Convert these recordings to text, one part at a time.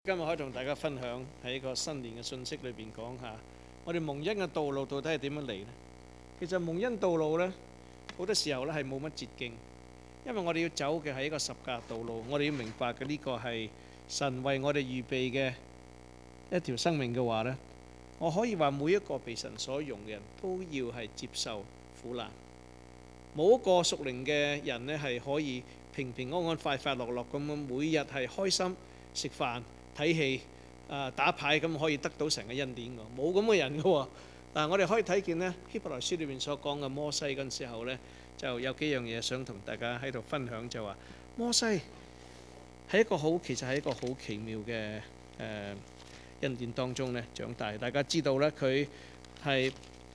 今日可以同大家分享喺一個新年嘅信息裏邊講下，我哋蒙恩嘅道路到底係點樣嚟呢？其實蒙恩道路呢，好多時候呢係冇乜捷徑，因為我哋要走嘅係一個十架道路，我哋要明白嘅呢個係神為我哋預備嘅一條生命嘅話呢，我可以話每一個被神所用嘅人都要係接受苦難，冇一個屬靈嘅人呢係可以平平安安、快快樂樂咁樣每日係開心食飯睇戲打牌咁可以得到神嘅恩典㗎，冇咁嘅人㗎喎。嗱，我哋可以睇見呢希伯來書裏面所講嘅摩西嗰陣時候呢，就有幾樣嘢想同大家喺度分享，就話摩西係一個其實係一個好奇妙嘅恩典當中呢長大。大家知道呢，佢係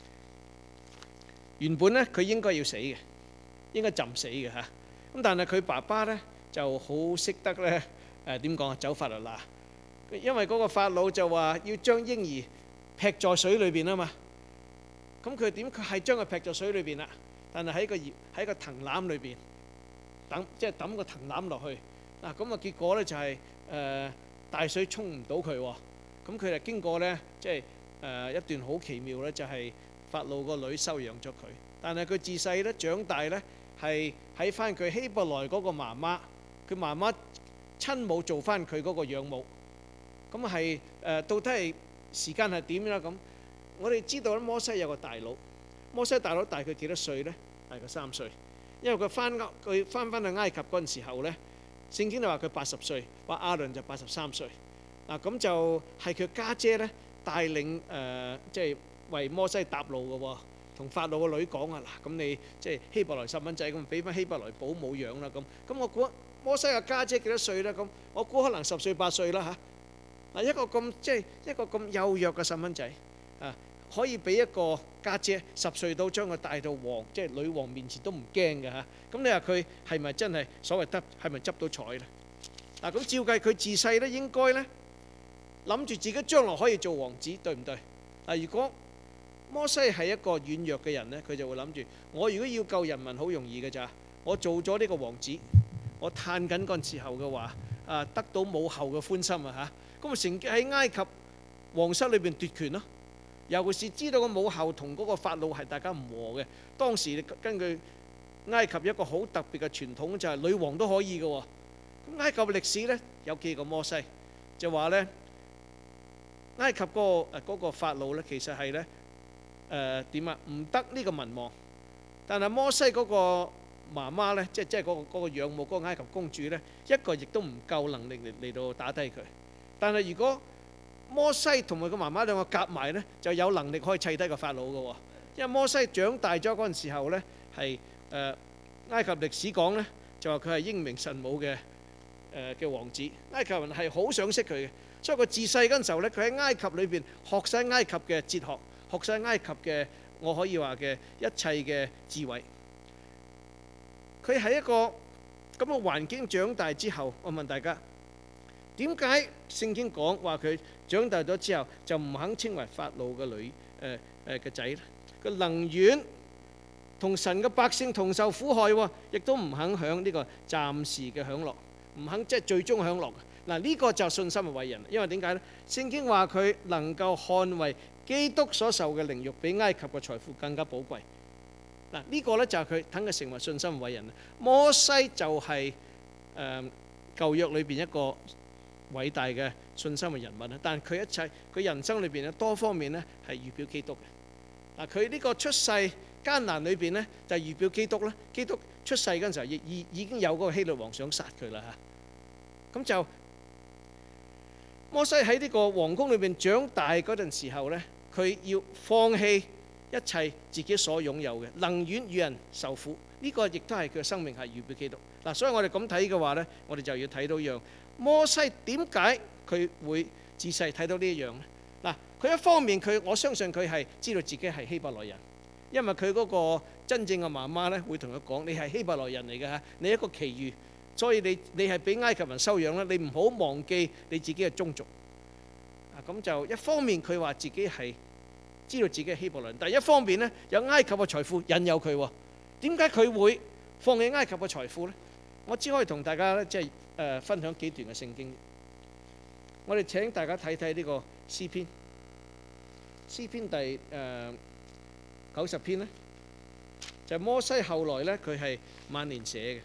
原本呢佢應該要死嘅，應該浸死嘅嚇。咁但係佢爸爸呢就好識得呢點講啊，走法律啦。因為嗰個法老就話要將嬰兒劈在水裏邊啊嘛，咁佢點？佢係將佢劈在水裏邊啦，但係喺個藤籃裏邊即係抌個藤籃落去嗱，咁啊結果咧就係大水沖唔到佢喎，咁佢就經過咧即係一段好奇妙咧，就係法老個女收養咗佢，但係佢自細咧長大咧係喺翻佢希伯來嗰個媽媽，佢媽媽親母做翻佢嗰個養母。咁係到底係時間係點啦？咁我哋知道咧，摩西有個大佬，摩西大佬大概幾多歲呢？大概3歲，因為佢翻去埃及嗰陣時候呢，聖經就話佢80歲，話亞倫就83歲。嗱，咁就係佢家姐呢帶領即係為摩西搭路嘅喎，同法老個女講啊，嗱，咁你即係希伯來細蚊仔咁，俾翻希伯來保姆養啦。咁我估摩西嘅家姐幾多歲呢？咁我估可能10歲8歲啦嚇。一個咁即係一個咁幼弱嘅細蚊仔啊，可以俾一個家姐10歲到將佢帶到即係女王面前都唔驚嘅嚇。咁你話佢係咪真係所謂係咪執到彩咧？嗱，咁照計佢自細咧應該咧諗住自己將來可以做王子，對唔對？嗱，如果摩西係一個軟弱嘅人咧，佢就會諗住我如果要救人民好容易嘅咋，我做咗呢個王子，我嘆緊嗰陣時候嘅話得到母后嘅歡心啊嚇。咁啊，乘機喺埃及皇室裏邊奪權咯。尤其是知道個母后同嗰個法老係大家唔和嘅。當時根據埃及一個好特別嘅傳統，就係女王都可以嘅喎。咁埃及嘅歷史呢，有記過摩西，就話呢埃及嗰個法老呢，其實係呢點啊？唔得呢個民望，但係摩西嗰個媽媽呢，即係嗰個養母嗰個埃及公主呢，一個亦都唔夠能力嚟到打低佢。但係如果摩西同埋個媽媽兩個夾埋呢，就有能力可以砌低個法老嘅喎。因為摩西長大咗嗰陣時候呢，係埃及歷史講呢，就話佢係英明神武嘅王子。埃及人係好想識佢嘅，所以佢自細嗰陣時候呢，佢喺埃及裏邊學晒埃及嘅哲學，學晒埃及嘅我可以話嘅一切嘅智慧。佢喺一個咁嘅環境長大之後，我問大家，點解聖經講話佢長大咗之後就唔肯稱為法老嘅女嘅仔咧？佢寧願同神嘅百姓同受苦害，亦都唔肯享呢個暫時嘅享樂，唔肯即係最終享樂。嗱，呢個就信心嘅偉人，因為點解呢？聖經話佢能夠捍衛基督所受嘅凌辱，比埃及嘅財富更加寶貴。嗱，呢個呢就係佢等佢成為信心嘅偉人。摩西就係舊約裏邊一個偉大嘅信心嘅人物啦，但係佢人生裏邊咧多方面咧係預表基督嘅。嗱，佢呢個出世艱難裏邊咧就係預表基督啦。基督出世嗰陣時候已經有嗰個希律王想殺佢啦嚇。咁就摩西喺呢個皇宮裏邊長大嗰陣時候咧，佢要放棄一切自己所擁有嘅，寧願與人受苦。呢個亦都係佢嘅生命係預表基督。嗱，所以我哋咁睇嘅話咧，我哋就要睇到樣。摩西點解佢會自細睇到呢一樣呢？嗱，佢一方面我相信佢係知道自己係希伯來人，因為佢嗰個真正嘅媽媽咧會同佢講：你係希伯來人嚟嘅嚇，你係一個奇遇，所以你係俾埃及人收養啦，你唔好忘記你自己嘅宗族。咁就一方面佢話自己係知道自己係希伯來人，但係一方面呢，有埃及嘅財富引誘佢喎。點解佢會放棄埃及嘅財富呢？我只可以同大家咧即係分享幾段嘅聖經。 我哋請大家睇睇呢個詩篇，詩篇第90篇咧，就摩西後來咧，佢係晚年寫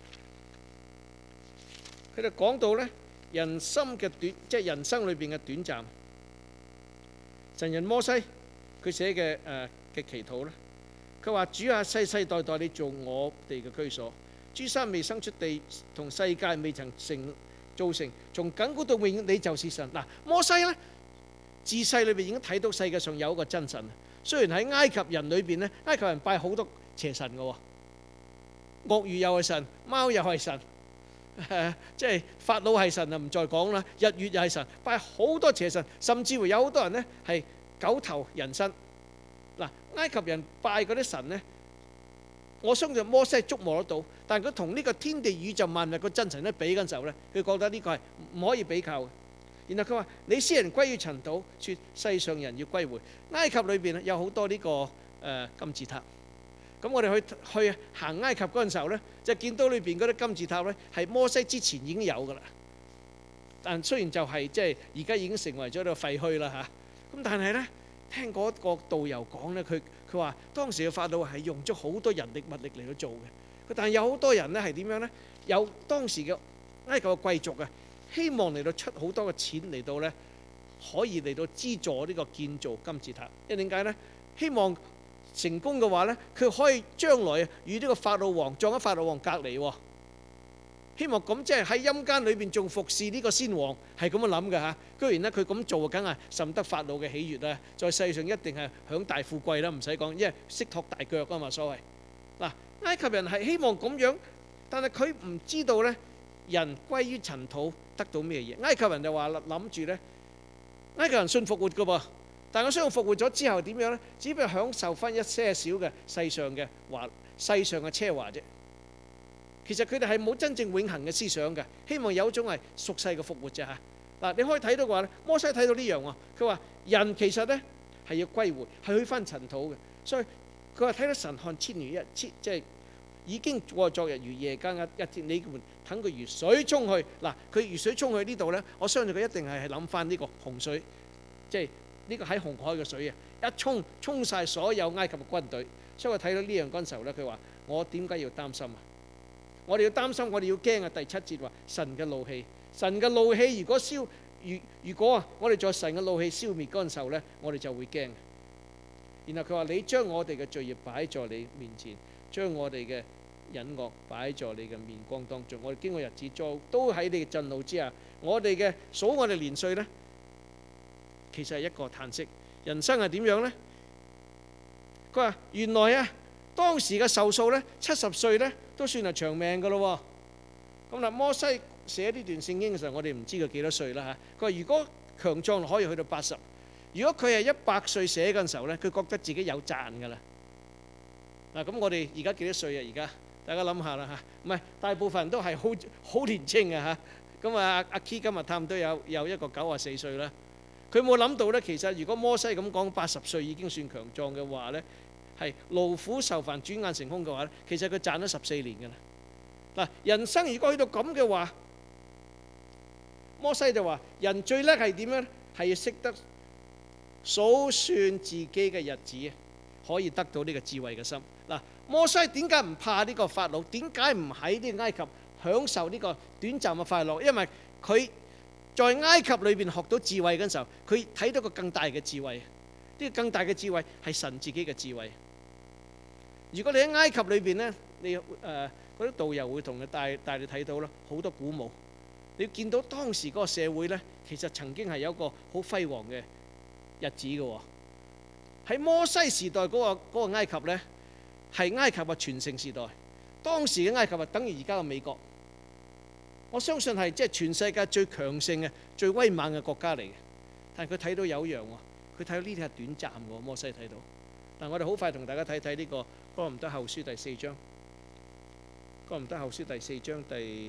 嘅。佢就講到咧人生嘅短，即係人生裏邊嘅短暫。神人摩西佢寫嘅祈禱咧，佢話：主啊，世世代代你做我哋嘅居所，諸山未生出地，同世界未曾造成，從亙古到永遠，你就是神。嗱，摩西咧自細裏邊已經睇到世界上有一個真神。雖然喺埃及人裏邊咧，埃及人拜好多邪神嘅喎，鱷魚又係神，貓又係神，即係法老係神啊，唔再講啦。日月又係神，拜好多邪神，甚至乎有好多人咧係狗頭人身。嗱，埃及人拜嗰啲神咧，我相信摩西係觸摸得到，但係佢同呢個天地宇宙萬物個真神咧比嗰陣時候咧，佢覺得呢個係唔可以比較嘅。然後佢話：你使人歸於塵土，說世上人要歸回。埃及裏邊有好多呢個金字塔。咁我哋去行埃及嗰陣時候咧，就見到裏邊嗰啲金字塔咧係摩西之前已經有㗎啦。但雖然就係即係而家已經成為咗個廢墟啦嚇。咁但係咧，聽嗰個導遊講咧，佢話當時嘅法老係用咗好多人力物力嚟去做嘅。但係有好多人咧係點樣咧？有當時嘅埃及嘅貴族啊，希望嚟到出好多嘅錢嚟到咧，可以嚟到資助呢個建造金字塔。因為點解咧？希望成功嘅話咧，佢可以將來與呢個法老王葬喺法老王隔離喎。希望咁即係喺陰間裏邊仲服侍呢個先王，係咁樣諗嘅嚇。居然咧佢咁做，梗係甚得法老嘅喜悅啦。在世上一定係享大富貴啦，唔使講，因為識托大腳啊嘛，所謂。嗱，埃及人係希望咁樣，但係佢唔知道咧，人歸於塵土得到咩嘢？埃及人就話諗住咧，埃及人信復活嘅噃，但係我相信復活咗之後點樣咧？只不過享受翻一些少嘅世上嘅奢華啫。其實佢哋係冇真正永恆嘅思想嘅，希望有一種係俗世嘅復活啫嚇。嗱，你可以睇到嘅話咧，摩西睇到呢樣喎，佢話人其實咧係要歸回，係去翻塵土嘅。所以佢話睇到神看千如即係已經過昨日如夜間一天，你們等佢如水沖去。嗱，佢如水沖去呢度咧，我相信佢一定係諗翻呢個洪水，即係呢個喺紅海嘅水啊，一沖晒所有埃及嘅軍隊。所以我睇到呢樣嗰陣時候咧，佢話我點解要擔心啊？我哋要擔心，我哋要驚啊！第7節話神嘅怒氣，神嘅怒氣如果啊，我哋在神嘅怒氣消滅嗰陣時候咧，我哋就會驚。然後佢話：你將我哋嘅罪孽擺在你面前，將我哋嘅隱惡擺在你嘅面光當中。我哋經過日子都喺你嘅震怒之下，我哋嘅數我哋年歲咧，其實係一個嘆息。人生係點樣咧？佢話原來啊，當時嘅壽數咧，70歲咧都算係長命㗎咯喎。咁嗱，摩西寫呢段聖經嘅時候，我哋唔知佢幾多歲啦嚇。佢話如果強壯可以去到80，如果佢係100歲寫嗰陣時候咧，佢覺得自己有賺㗎啦。嗱，咁我哋而家幾多歲啊？而家大家諗下啦嚇，唔係大部分人都係好年青嘅嚇。咁啊，阿 Key 今日探都有一個94歲啦。佢冇諗到咧，其實如果摩西咁講80歲已經算強壯嘅話咧，係勞苦受煩轉眼成空嘅話咧，其實佢賺咗14年㗎啦。嗱，人生如果去到咁嘅話，摩西就話：人最叻係點樣咧？係要識得數算自己嘅日子，可以得到呢個智慧嘅心。嗱，摩西點解唔怕呢個法老？點解唔喺呢個埃及享受呢個短暫嘅快樂？因為佢在埃及裏邊學到智慧嗰陣時候，佢睇到個更大嘅智慧。呢個更大嘅智慧係神自己嘅智慧。如果你喺埃及裏邊咧，你嗰啲導遊會同你帶你睇到啦，好多鼓舞。你見到當時嗰個社會咧，其實曾經係有一個好輝煌嘅日子嘅喎。喺摩西時代嗰個埃及咧，係埃及嘅全盛時代。當時嘅埃及啊，等於而家嘅美國。我相信係即係全世界最強盛嘅、最威猛嘅國家嚟嘅。但係佢睇到有一樣喎，佢睇到呢啲係短暫嘅。摩西睇到。但係我哋好快同大家睇睇呢個哥林多後書第4章。哥林多後書第4章第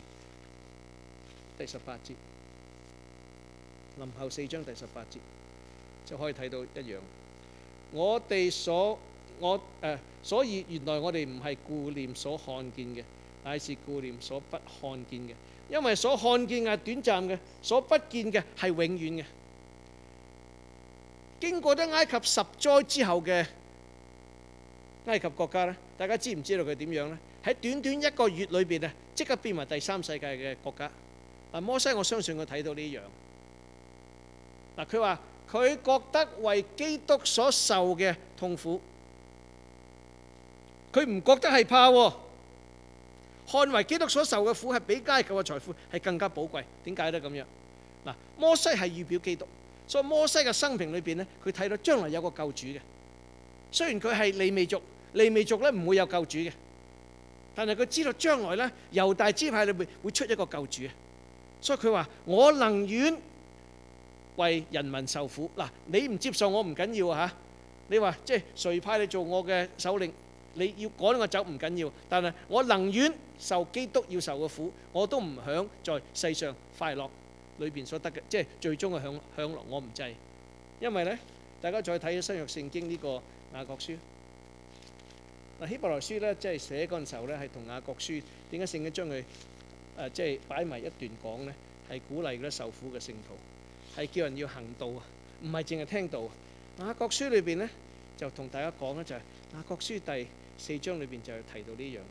18節，林後4章第18節就可以睇到一樣。所以原來我哋唔係顧念所看見嘅，乃是顧念所不看見嘅。 因為所看見係短暫嘅，所不見嘅係永遠嘅。經過咗埃及10災之後嘅埃及國家咧，大家知唔知道佢點樣咧？喺短短1個月裏邊啊，即刻變為第3世界嘅國家。嗱，摩西我相信佢睇到呢樣。嗱，佢話佢覺得為基督所受嘅痛苦，佢唔覺得係怕喎。看為基督所受嘅苦係比埃及嘅財富係更加寶貴。點解咧咁樣？嗱，摩西係預表基督，所以摩西嘅生平裏邊咧，佢睇到將來有個救主嘅。雖然佢係利未族，利未族咧唔會有救主嘅，但係佢知道將來咧猶大支派裏邊會出一個救主，所以佢話我寧願為人民受苦。嗱，你唔接受我唔緊要啊嚇，你話即係誰派你做我嘅首領，你要趕我走唔緊要，但係我寧願受基督要受嘅苦，我都唔想在世上快樂裏邊所得嘅，即係最終嘅享樂，我唔制。因為咧，大家再睇新約聖經呢個雅各書。嗱，希伯來書咧，即係寫嗰陣時候咧，係同雅各書點解聖經將佢即係擺埋一段講咧，係鼓勵嗰啲受苦嘅聖徒，係叫人要行道啊，唔係淨係聽道。雅各書裏邊咧就同大家講咧，就係雅各書第4章裏邊就提到呢樣。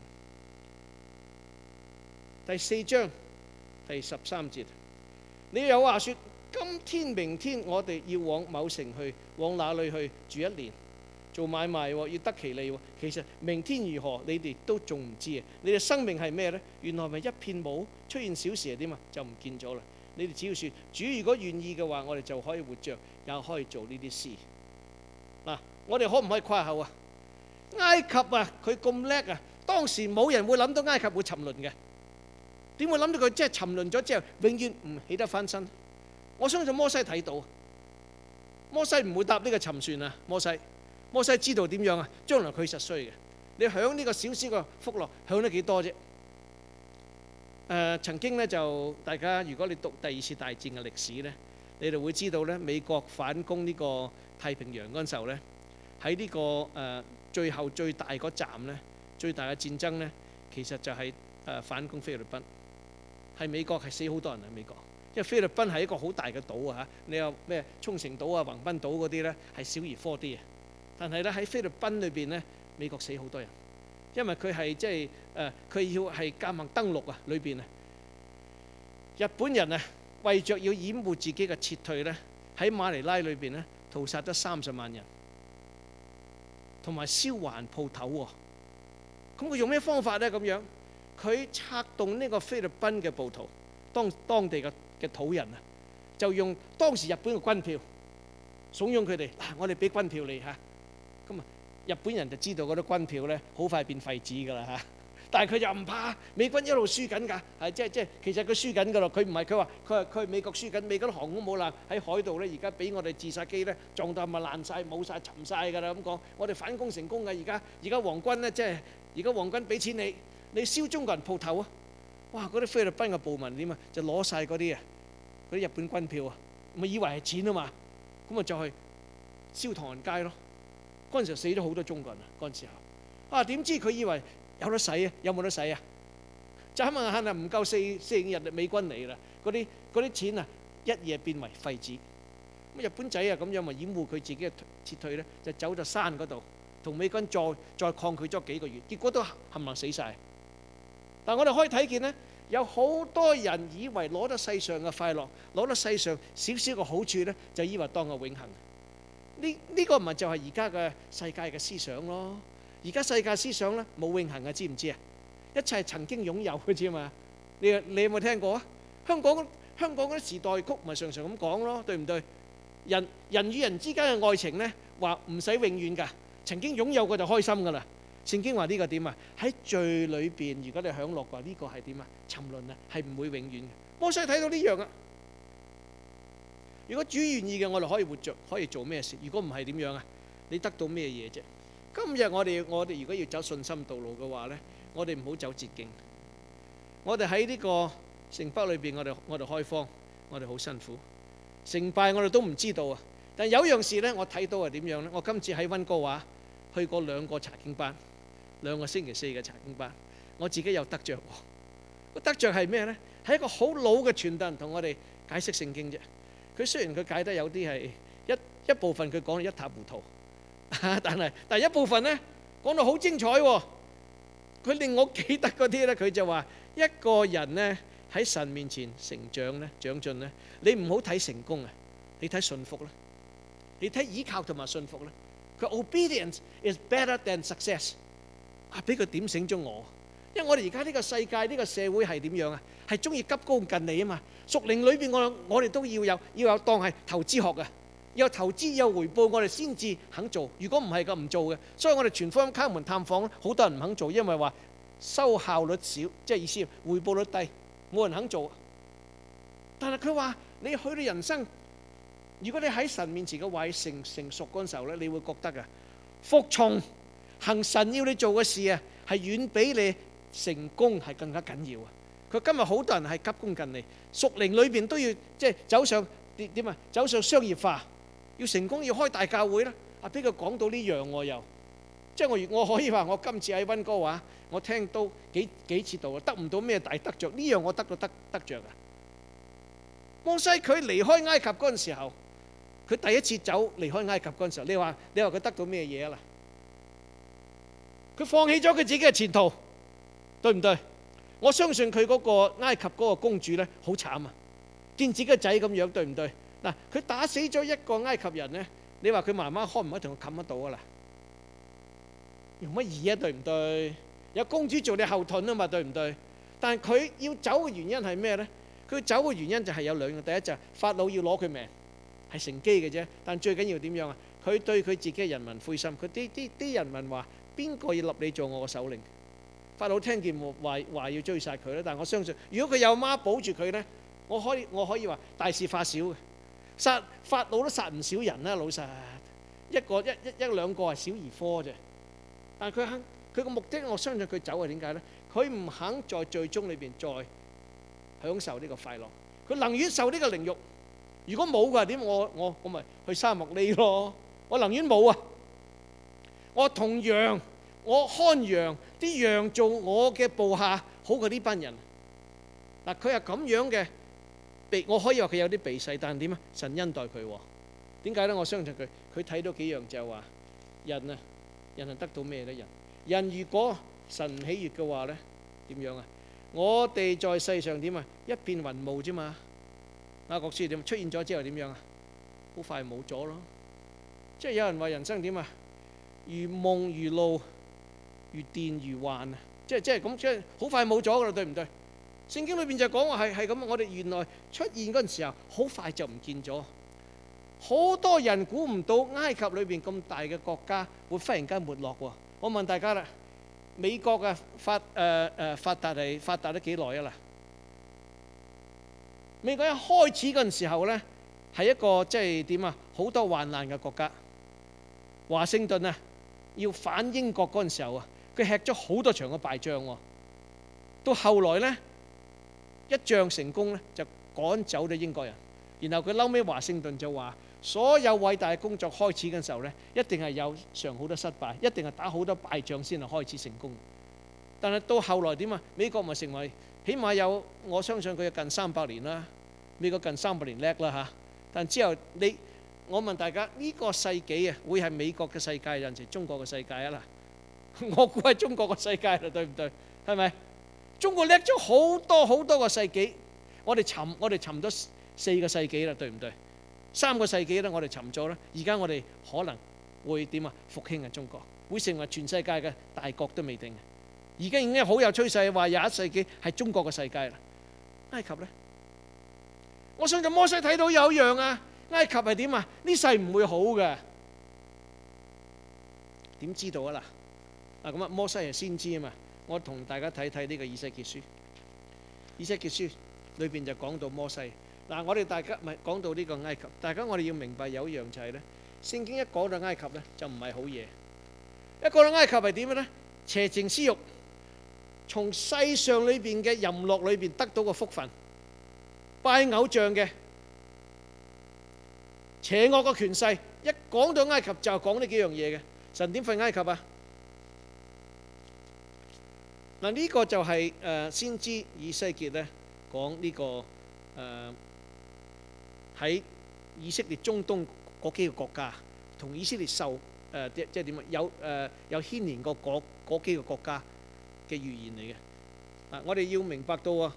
第4章第13節，你有話說，今天明天我哋要往某城去，往哪裏去住1年，做買賣要得其利。其實明天如何，你哋都仲唔知啊！你哋生命係咩呢？原來咪一片霧，出現小事係點啊？就唔見咗啦。你哋只要說主如果願意嘅話，我哋就可以活着，也可以做呢啲事。嗱，我哋可唔可以誇口啊？埃及啊，佢咁叻啊！當時冇人會諗到埃及會沉淪嘅，點會諗到佢即係沉淪咗之後，永遠唔起得翻身？我相信摩西睇到，摩西唔會搭呢個沉船啊！摩西知道點樣啊？將來佢實衰嘅。你享呢個少少嘅福樂，享得幾多啫？曾經咧就大家，如果你讀第2次大戰嘅歷史咧，你就會知道咧，美國反攻呢個太平洋嗰陣時候咧，喺呢個最後最大嗰站咧，最大嘅戰爭咧，其實就係反攻菲律賓，係美國係死好多人啊！美國，因為菲律賓係一個好大嘅島啊嚇，你有咩沖繩島啊、橫濱島嗰啲咧係小兒科啲啊，但係咧喺菲律賓裏邊咧，美國死好多人，因為佢係即係佢要係夾硬登陸啊，裏邊啊，日本人啊為著要掩護自己嘅撤退咧，喺馬尼拉裏邊咧屠殺咗30萬人，同埋燒還鋪頭喎。咁佢用咩方法咧？咁樣佢策動呢個菲律賓嘅暴徒，當地嘅土人啊，就用當時日本嘅軍票慫恿佢哋嗱，我哋俾軍票你嚇。咁啊，日本人就知道嗰啲軍票咧好快變廢紙㗎啦嚇。但係佢就唔怕，美軍一路輸緊㗎，係即係其實佢輸緊㗎咯。佢唔係佢話佢係美國輸緊，美國啲航空母艦喺海度咧，而家俾我哋自殺機咧撞到咪爛曬冇曬沉曬㗎啦咁講。我哋反攻成功㗎，而家皇軍咧即係而家皇軍俾錢你燒中國人鋪頭啊！哇！嗰啲菲律賓嘅暴民點啊，就攞曬嗰啲日本軍票啊，咪以為係錢啊嘛，咁啊就去燒唐人街咯。嗰陣時候死咗好多中國人啊！嗰陣時候啊，點知佢以為有得使啊？有冇得使啊？就咁啊，唔夠4、5日美軍嚟啦，嗰啲錢啊一夜變為廢紙。咁日本仔啊咁樣咪掩護佢自己嘅撤退咧，就走到山嗰度，同美軍再抗拒咗幾個月，結果都冚唪唥死曬。但我哋可以睇見咧，有好多人以為攞得世上嘅快樂，攞得世上少少嘅好處咧，就以為當係永恆。呢個唔係就係而家嘅世界嘅思想咯。而家世界思想咧冇永恆嘅，知唔知啊？一切係曾經擁有嘅啫嘛。你有冇聽過啊？香港嗰啲時代曲咪常常咁講咯，對唔對？人與人之間嘅愛情咧，話唔使永遠㗎，曾經擁有過就開心㗎啦。聖經話呢個點啊？喺罪裏邊，如果你享樂嘅話，呢個係點啊？沉淪啊，係唔會永遠嘅。摩西睇到呢樣啊。如果主願意嘅，我哋可以活着，可以做咩事？如果唔係點樣啊？你得到咩嘢啫？今日我哋如果要走信心道路嘅話咧，我哋唔好走捷徑。我哋喺呢個城北裏邊，我哋開荒，我哋好辛苦。成敗我哋都唔知道啊。但有樣事咧，我睇到係點樣咧？我今次喺溫哥華去過2個查經班，2個星期4嘅查經班，我自己有得着喎。個得着係咩咧？ 係一個好老嘅傳道人同我哋解釋聖經啫。佢雖然佢解得有啲係一部分佢講得一塌糊塗，但係一部分呢講到好精彩喎。佢令我記得嗰啲呢，佢就話一個人呢喺神面前成長呢、長進呢，你唔好睇成功啊，你睇信服啦，你睇倚靠同埋信服啦。佢 obedience is better than success。俾佢點醒咗我，因為我哋而家呢個世界呢個社會係點樣啊？係中意急功近利啊嘛。屬靈裏邊我哋都要有當係投資學嘅，要有投資有回報，我哋先至肯做。如果唔係嘅唔做嘅。所以我哋傳福音敲門探訪，好多人唔肯做，因為話收效率少，即係意思回報率低，冇人肯做。但係佢話你去到人生，如果你喺神面前嘅話成熟嗰陣時候咧，你會覺得啊，服從行神要你做嘅事啊，係遠比你成功係更加緊要啊！佢今日好多人係急功近利，屬靈裏邊都要即係走上點啊？走上商業化，要成功要開大教會啦。俾佢講到呢樣我又，即係我可以話我今次喺溫哥華，我聽到幾次道，得唔到咩大得着？呢樣我得到得着啊！摩西佢離開埃及嗰陣時候，佢第一次走離開埃及嗰陣時候，你話佢得到咩嘢啊？佢放棄咗佢自己嘅前途，對唔對？我相信佢嗰個埃及嗰個公主咧，好慘啊！見自己個仔咁樣，對唔對？嗱，佢打死咗一個埃及人咧，你話佢媽媽可唔可以同佢冚得到啊？嗱，用乜義啊？對唔對？有公主做你後盾啊嘛，對唔對？但係佢要走嘅原因係咩咧？佢走嘅原因就係有兩個，第一就係法老要攞佢命，係乘機嘅啫。但最緊要點樣啊？佢對佢自己嘅人民灰心，佢啲人民話：邊個要立你做我嘅首領？法老聽見話要追殺佢咧，但係我相信，如果佢有媽保住佢咧，我可以話大事化小嘅。殺法老都殺唔少人啦，老實一兩個係小兒科啫。但係佢個目的，我相信佢走係點解咧？佢唔肯在最終裏邊再享受呢個快樂，佢寧願受呢個凌辱。如果冇嘅話點？我咪去沙漠匿咯。我寧願冇啊！我同羊，我看羊，啲羊做我嘅部下，好過呢班人。嗱，佢係咁樣嘅，我可以話佢有啲避世，但係點啊？神恩待佢。點解咧？我相信佢睇到幾樣就係話人啊，人係得到咩咧？人如果神唔喜悅嘅話咧，點樣啊？我哋在世上點啊？一片雲霧啫嘛。雅各書點出現咗之後點樣啊？好快冇咗咯。即係有人話人生點啊？如夢如露，如電如幻啊！即係咁，即係好快冇咗噶啦，對唔對？聖經裏邊就講話係咁，我哋原來出現嗰陣時候，好快就唔見咗。好多人估唔到埃及裏邊咁大嘅國家會忽然間沒落喎。我問大家啦，美國嘅發達得幾耐啊啦？美國一開始嗰陣時候咧，係一個即係點啊？好多患難嘅國家。華盛頓啊，要反英國嗰陣時候啊，佢吃咗好多場嘅敗仗喎。到後來咧，一仗成功咧，就趕走咗英國人。然後佢嬲尾華盛頓就話：所有偉大嘅工作開始嘅時候咧，一定係有嘗好多失敗，一定係打好多敗仗先係開始成功。但係到後來點啊？美國咪成為起碼有，我相信佢有近300年啦。美國近300年叻啦嚇。但之後我問大家呢個世紀啊，會係美國嘅世界，有陣時中國嘅世界啊啦？我估係中國嘅世界啦，對唔對？係咪？中國叻咗好多個世紀，我哋沉咗4個世紀啦，對唔對？3個世紀咧，我哋沉咗啦。而家我哋可能會點啊？復興啊！中國會成為全世界嘅大國都未定。而家已經好有趨勢，話21世紀係中國嘅世界啦。埃及咧，我相信摩西睇到有一樣啊，埃及係點啊？呢世唔會好嘅，點知道啊嗱？咁啊，摩西係先知啊嘛。我同大家睇睇呢個以西結書。以西結書裏邊就講到摩西。嗱，我哋大家咪講到呢個埃及，大家我哋要明白有一樣就係咧，聖經一講到埃及咧就唔係好嘢。一講到埃及係點嘅咧？邪情私慾，從世上裏邊嘅淫樂裏邊得到個福分，拜偶像嘅邪惡嘅權勢，一講到埃及就講呢幾樣嘢嘅。神點瞓埃及啊？嗱，呢個就係先知以西結咧講呢個喺以色列中東嗰幾個國家，同以色列即係點啊？有牽連過嗰幾個國家嘅預言嚟嘅。我哋要明白到啊，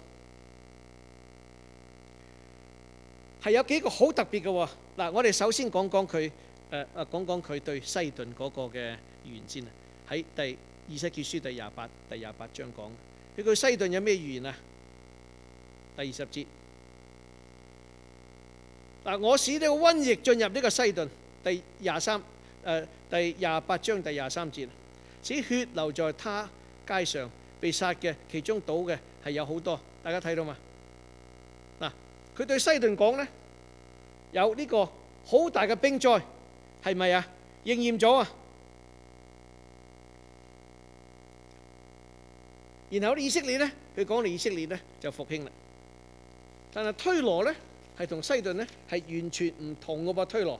係有幾個好特別嘅喎。我哋首先講講佢對西頓嗰個嘅預言先啊。喺以西結書第廿八章講，佢對西頓有咩預言啊？第20節，我使呢個瘟疫進入呢個西頓，第28章第23節，使血流在他街上，被殺嘅其中倒嘅係有好多，大家睇到嘛？佢對西頓講呢，有呢個好大嘅兵災，係咪啊？應驗咗啊！然後以色列呢，佢講到以色列呢就復興啦。但係推羅呢係同西頓呢係完全唔同嘅噃。推羅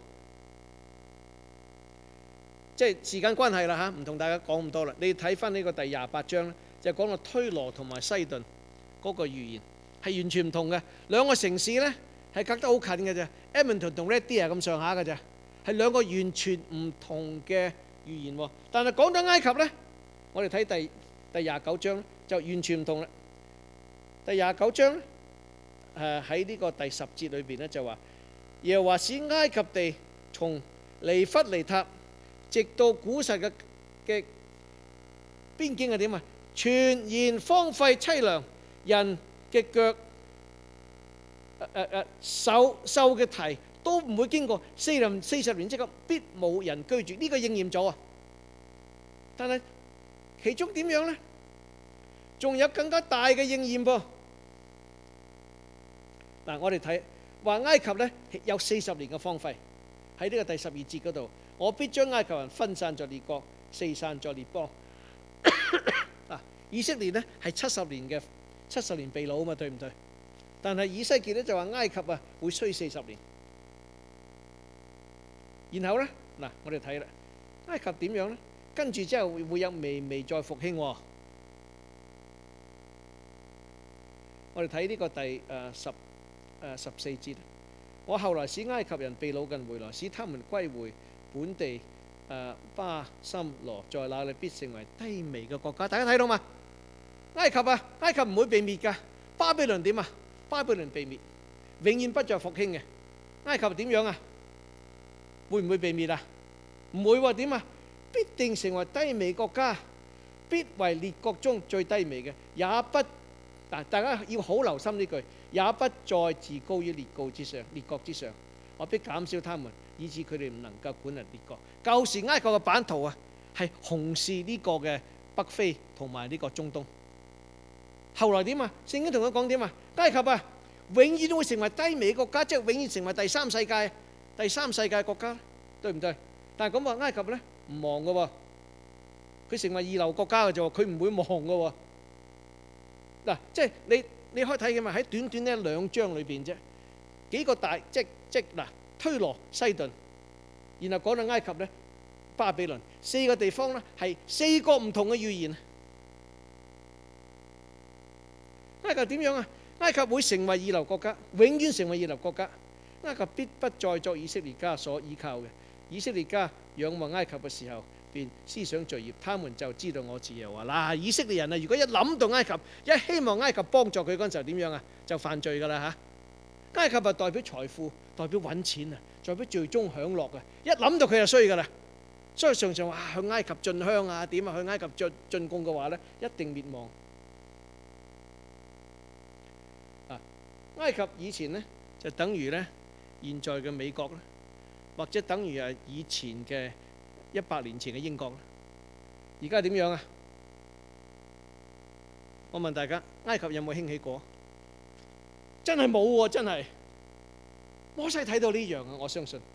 即係時間關係啦嚇，唔同大家講咁多啦。你睇翻呢個第28章呢，就講到推羅同埋西頓嗰個預言係完全唔同嘅。兩個城市呢係隔得好近嘅啫，Edmonton 同 Red Deer 咁上下嘅啫，係兩個完全唔同嘅預言喎。但係講到埃及呢，我哋睇第29章就完全唔同啦。第29章喺呢個第10節裏邊咧就話，耶和華使埃及地從尼弗尼塔直到古實嘅邊境係點啊？全然荒廢凄涼，人嘅腳獸嘅蹄都唔會經過40年之後必冇人居住。呢個應驗咗啊！但係其中點樣呢？仲有更加大嘅應驗噃。我哋睇話埃及呢有40年嘅荒廢，喺呢個第12節嗰度，我必將埃及人分散在列國，四散在列邦。以色列呢係70年被擄啊嘛，對唔對？但係以西結呢就話埃及會衰40年。然後呢我哋睇啦，埃及點樣呢？跟住之後會有微微再復興喎。我哋睇呢個第14節，我後來使埃及人被擄近回來，使他們歸回本地巴森羅，在那裏必成為低微嘅國家。大家睇到嘛？埃及唔會被滅㗎。巴比倫點啊？巴比倫被滅，永遠不再復興嘅。埃及點樣啊？會唔會被滅啊？唔會喎。點啊？必定成為低微國家，必為列國中最低微嘅，也不大家要好留心呢句，也不再自高於列國之上。我必減少他們，以致佢哋唔能夠管理列國。舊時埃及嘅版圖係紅視呢個嘅北非同埋呢個中東。後來點啊？聖經同佢講點啊？埃及永遠都會成為低微國家，即係永遠成為第三世界國家，對唔對？但係咁話埃及呢唔忘嘅喎，佢成為二流國家嘅啫喎，佢唔會忘嘅喎。即係你可以睇嘅嘛，喺短短呢2章裏邊啫，幾個大即推羅、西頓，然後講到埃及呢，巴比倫，4個地方呢係4個唔同嘅預言。埃及點樣啊？埃及會成為二流國家，永遠成為二流國家。埃及必不再作以色列家所依靠嘅。以色列家仰望埃及嘅時候，便思想罪孽，他們就知道我自由話。以色列人如果一諗到埃及，一希望埃及幫助佢嗰陣時候點樣啊？就犯罪㗎啦嚇！埃及代表財富，代表揾錢啊，代表最終享樂嘅。一諗到佢就衰㗎啦。所以常常話向埃及進香啊，點啊？向埃及進貢嘅話呢，一定滅亡。埃及以前呢，就等於呢現在嘅美國啦，或者等於以前嘅100年前嘅英國啦。而家點樣啊？我問大家，埃及有冇興起過？真係冇喎，真係。摩西睇到呢樣啊，我相信。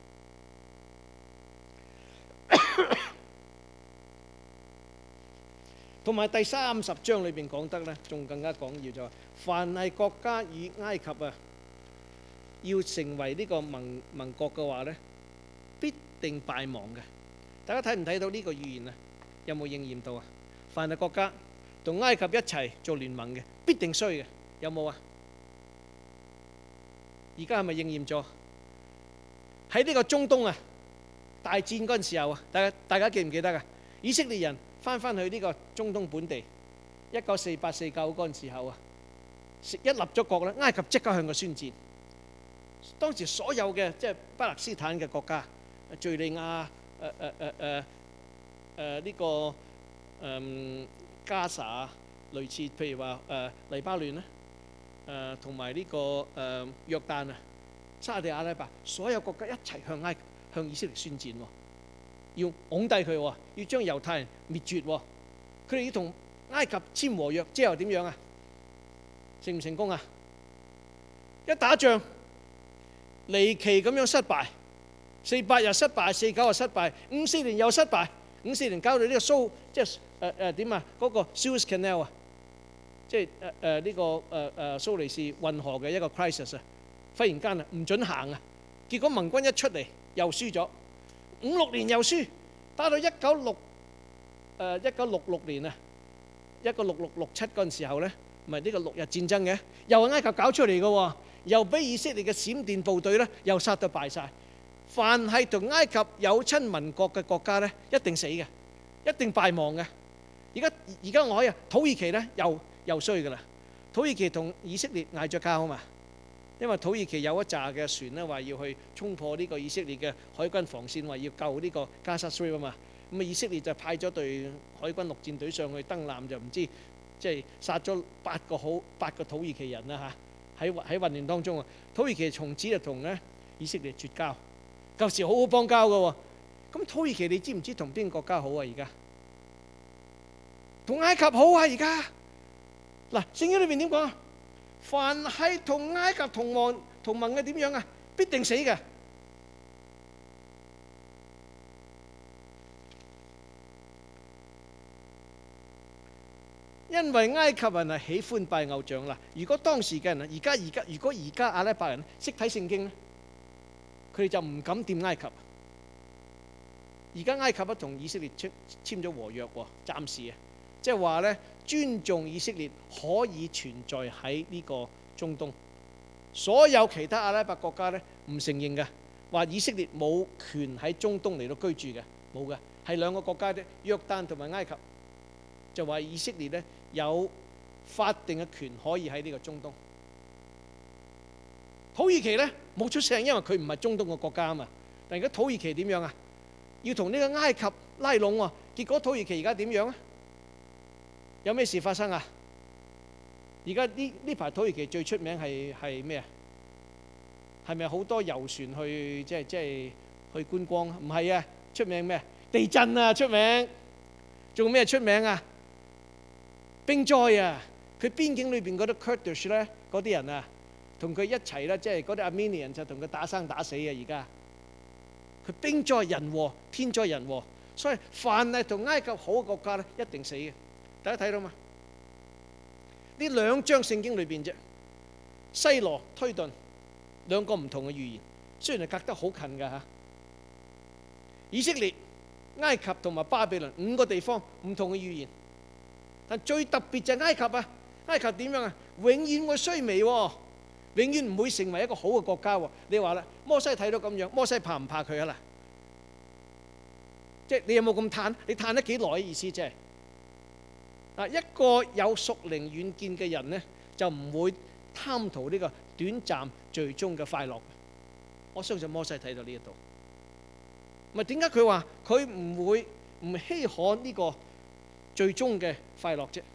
同埋第30章裏邊講得呢，仲更加講要就話，凡係國家與埃及要成為呢個盟國嘅話呢，必定敗亡嘅。大家睇唔睇到呢個預言啊？有冇應驗到啊？凡係國家同埃及一齊做聯盟嘅，必定衰嘅。有冇啊？ 而家係咪應驗咗？喺呢個中東啊，大戰嗰陣時候啊，大家記唔記得啊？以色列人翻去呢個中東本地，1948、49嗰陣時候啊，一立咗國咧，埃及即刻向佢宣戰。當時所有嘅即係巴勒斯坦嘅國家，敍利亞、呢個加沙，類似譬如話黎巴嫩咧，同埋呢個約旦啊、沙地阿拉伯，所有國家一齊向以色列宣戰喎，要拱低佢喎，要將猶太人滅絕喎。佢哋要同埃及簽和約，之後點樣啊？成唔成功啊？一打仗離奇咁樣失敗，48又失敗，49又失敗，54年又失敗，54年搞到呢個即係點啊？嗰個 Suez Canal 啊，即係呢個蘇黎士運河嘅一個 crisis 啊，忽然間啊唔準行啊，結果盟軍一出嚟又輸咗，56年又輸，打到1966年啊，1966、67嗰陣時候咧，咪呢個6日戰爭嘅，又係埃及搞出嚟嘅喎，又俾以色列嘅閃電部隊咧又殺到敗晒。凡係同埃及有親民國嘅國家咧，一定死嘅，一定敗亡嘅。而家我可以土耳其咧又衰㗎啦，土耳其同以色列嗌咗交啊嘛，因為土耳其有一紮嘅船咧話要去衝破呢個以色列嘅海軍防線，話要救呢個加沙 Strip 啊嘛。咁啊，以色列就派咗隊海軍陸戰隊上去登艦，就唔知即係殺咗8個土耳其人啦嚇。喺混亂當中啊，土耳其從此就同咧以色列絕交。舊時好好邦交嘅喎，咁土耳其你知唔知同邊個國家好啊？而家同埃及好啊！而家嗱，聖經裏邊點講啊？凡係同埃及同盟嘅點樣啊？必定死嘅。因為埃及人係喜歡拜偶像啦。如果當時嘅人如果而家阿拉伯人識睇聖經咧，佢哋就唔敢掂埃及。而家埃及都同以色列簽咗和約喎，暫時啊，即係話咧尊重以色列可以存在喺呢個中東。所有其他阿拉伯國家咧唔承認嘅，話以色列冇權喺中東嚟到居住嘅，冇嘅，係兩個國家啫，約旦同埋埃及。就話以色列咧有法定嘅權可以喺呢個中東。土耳其咧冇出聲，因為佢唔係中東嘅國家啊嘛。但而家土耳其點樣啊？要同呢個埃及拉攏喎，結果土耳其而家點樣啊？有咩事發生啊？而家呢排土耳其最出名係咩啊？係咪好多遊船去即係去觀光？唔係啊，出名咩？地震啊出名，仲咩出名啊？兵災啊！佢邊境裏邊嗰啲 Kurdish 咧，嗰啲人啊，同佢一齊咧，即係嗰啲 Armenian 就同佢打生打死啊！而家佢兵災人禍，天災人禍，所以凡係同埃及好嘅國家咧，一定死嘅。大家睇到嘛？呢兩章聖經裏邊啫，西羅推頓兩個唔同嘅預言，雖然係隔得好近㗎嚇。以色列、埃及同埋巴比倫5個地方唔同嘅預言。但最特別就係埃及啊！埃及點樣啊？永遠會衰微喎，永遠唔會成為一個好嘅國家喎。你話啦，摩西睇到咁樣，摩西怕唔怕佢啊？即係你有冇咁嘆？你嘆得幾耐？意思即係一個有屬靈遠見嘅人咧，就唔會貪圖呢個短暫最終嘅快樂。我相信摩西睇到呢一度，咪點解佢話佢唔稀罕呢個最終嘅快樂啫？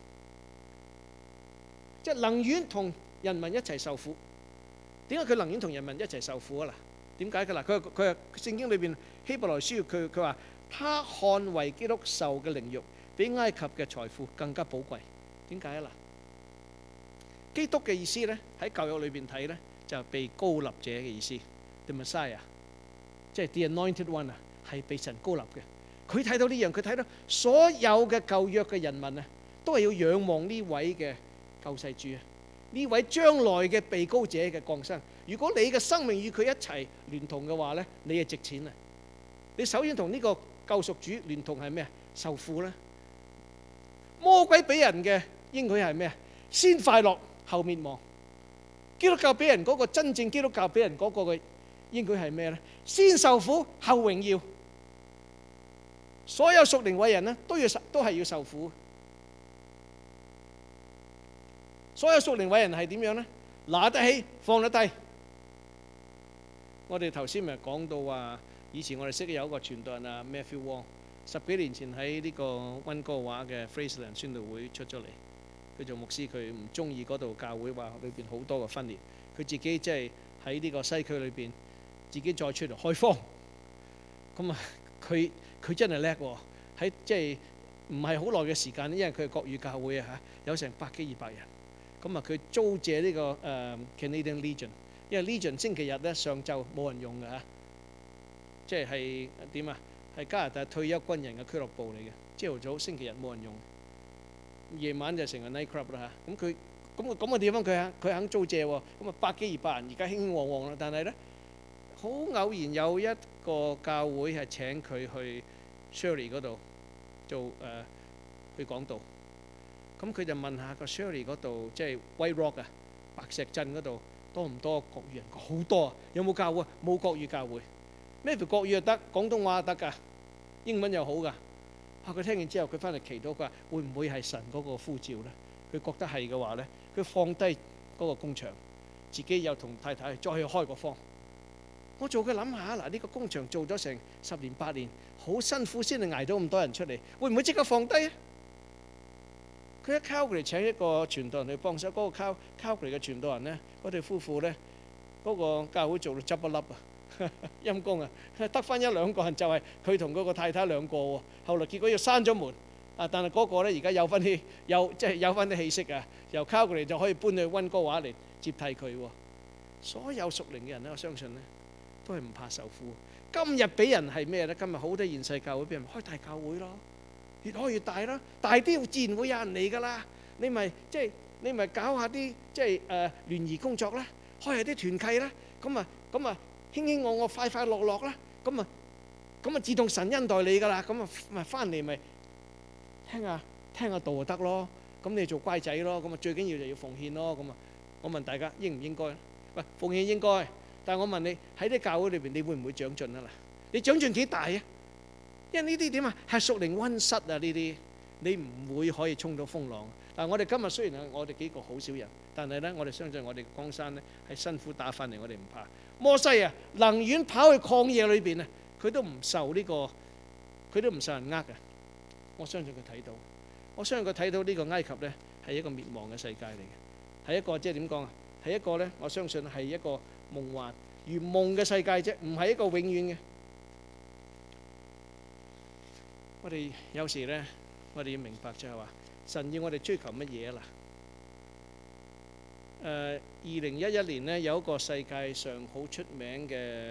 即係寧願同人民一齊受苦。點解佢寧願同人民一齊受苦啊？嗱，點解嘅？嗱，佢係聖經裏邊希伯來書佢話他看為基督受嘅凌辱，比埃及嘅財富更加寶貴。點解啊？嗱，基督嘅意思咧喺舊約裏邊睇咧就係被膏立者嘅意思 ，the Messiah， 即係 the anointed one 啊，係被神膏立嘅。佢睇到呢樣，佢睇到所有嘅舊約嘅人民啊，都係要仰望呢位嘅救世主啊，呢位將來嘅被膏者嘅降生。如果你嘅生命與佢一齊聯同嘅話咧，你係值錢啊！你首先同呢個救贖主聯同係咩啊？受苦啦！魔鬼俾人嘅應許係咩啊？先快樂後滅亡。 基督教俾人嗰個真正基督教俾人嗰個嘅應該係咩咧？先受苦後榮耀。所有屬靈偉人咧都係要受苦。所有屬靈偉人係點樣咧？拿得起放得低。我哋頭先咪講到話，以前我哋識有一個傳道人啊 Matthew Wong， 10幾年前喺呢個溫哥華嘅 Fraserland 宣道會出咗嚟。佢做牧師，佢唔中意嗰度教會，話裏邊好多個分裂。佢自己即係喺呢個西區裏邊，自己再出嚟開荒。咁啊，佢真係叻喎！喺即係唔係好耐嘅時間，因為佢係國語教會啊嚇，有成100幾200人。咁啊，佢租借呢個Canadian Legion， 因為 Legion 星期日咧上晝冇人用嘅嚇，即係點啊？係加拿大退休軍人嘅俱樂部嚟嘅。朝頭早星期日冇人用，夜晚就成個 night club 啦嚇。咁佢咁嘅地方佢肯租借喎。咁啊100幾200人，而家興興旺旺啦。但係咧，好偶然有一個教會係請佢去 Shirley 嗰度做去講道。咁佢就問下個 Shirley 嗰度，即係 White Rock 啊，白石鎮嗰度多唔多國語人？好多啊！有冇教會？冇國語教會。咩叫國語又得，廣東話又得㗎，英文又好㗎。佢聽完之後，佢翻嚟祈禱，佢話會唔會係神嗰個呼召咧？佢覺得係嘅話咧，佢放低嗰個工場，自己又同太太再去開個荒。我做佢諗下嗱，呢個工場做咗成10年8年，好辛苦先至捱到咁多人出嚟，會唔會即刻放低啊？佢一 Calgary 請一個傳道人去幫手，嗰個 Calgary 嘅傳道人咧，嗰對夫婦咧，嗰個教會做到執一粒啊，陰公啊，得翻1、2個人，就係佢同嗰個太太2個喎。後來結果要閂咗門啊，但係嗰個咧而家有翻啲氣息啊，由 Calgary 就可以搬去溫哥華嚟接替佢喎。所有屬靈嘅人咧，我相信咧都係唔怕受苦。今日俾人係咩咧？今日好多現世教會俾人開大教會咯。越開越大啦，大啲自然會有人嚟噶啦。你咪搞下啲即係聯誼工作啦，開下啲團契啦，咁啊興興旺旺快快樂樂啦，咁啊自動神恩待你噶啦，咁啊咪翻嚟咪聽下道就得咯。咁你做乖仔咯，咁啊最緊要就要奉獻咯。咁啊，我問大家應唔應該？喂，奉獻應該，但係我問你喺啲教會裏邊，你會唔會長進啊？嗱，你長進幾大啊？因為呢啲點啊，係屬靈溫室啊！呢啲你唔會可以衝到風浪。但係我哋今日雖然係我哋幾個好少人，但係咧，我哋相信我哋江山咧係辛苦打翻嚟，我哋唔怕。摩西啊，能遠跑去曠野裏邊啊，佢都唔受人呃嘅。我相信佢睇到，我相信佢睇到呢個埃及咧係一個滅亡嘅世界嚟嘅，係一個即係點講啊？係一個咧，我相信係一個夢幻如夢嘅世界啫，唔係一個永遠嘅。我哋有時咧，我哋要明白就係話，神要我哋追求乜嘢啊？嗱，2011年咧有一個世界上好出名嘅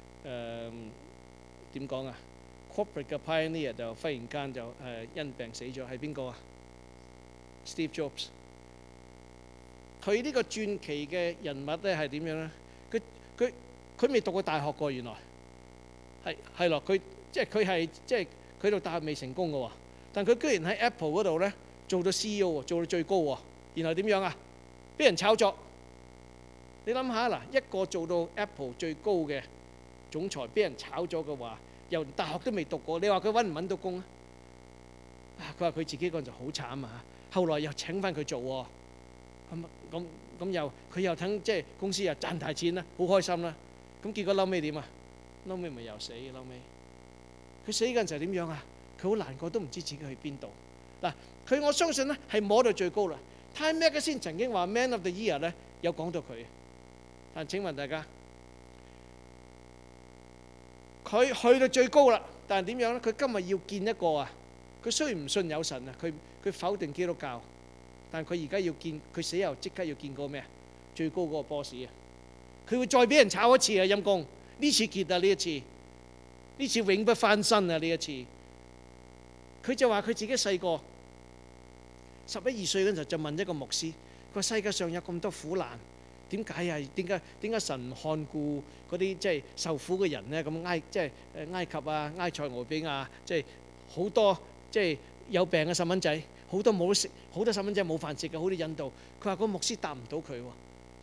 點講啊 corporate 嘅 pioneer 就忽然間就因病死咗，係邊個啊 ？Steve Jobs。佢呢個傳奇嘅人物咧係點樣咧？佢未讀過大學過，原來係咯，佢讀大學未成功嘅喎，但佢居然喺 Apple 嗰度咧做到 CEO， 做到最高喎。然後點樣啊？俾人炒作。你諗下嗱，一個做到 Apple 最高嘅總裁，俾人炒咗嘅話，又大學都未讀過，你話佢揾唔揾到工啊？佢話佢自己嗰陣就好慘啊！後來又請翻佢做喎，咁佢又等即係公司又賺大錢啦，好開心啦。咁結果嬲尾點啊？嬲尾咪又死嘅嬲尾。佢死嗰陣時係點樣啊？佢好難過，都唔知自己去邊度。嗱，佢我相信咧係摸到最高啦。Time Magazine 曾經話 Man of the Year 咧有講到佢，但請問大家，佢去到最高啦，但係點樣咧？佢今日要見一個啊！佢雖然唔信有神啊，佢否定基督教，但係佢而家要見，佢死後即刻要見個咩啊？最高嗰個 boss 啊！佢會再俾人炒一次啊！陰公，呢次結啊！呢次永不翻身啊！呢一次，佢就話佢自己細個11、12歲嗰陣就問一個牧師，佢話世界上有咁多苦難，點解啊？點解神唔看顧嗰啲即係受苦嘅人咧？咁埃及啊、埃塞俄比亞，即係好多即係有病嘅細蚊仔，好多冇得食，好多細蚊仔冇飯食嘅，好似印度。佢話個牧師答唔到佢喎，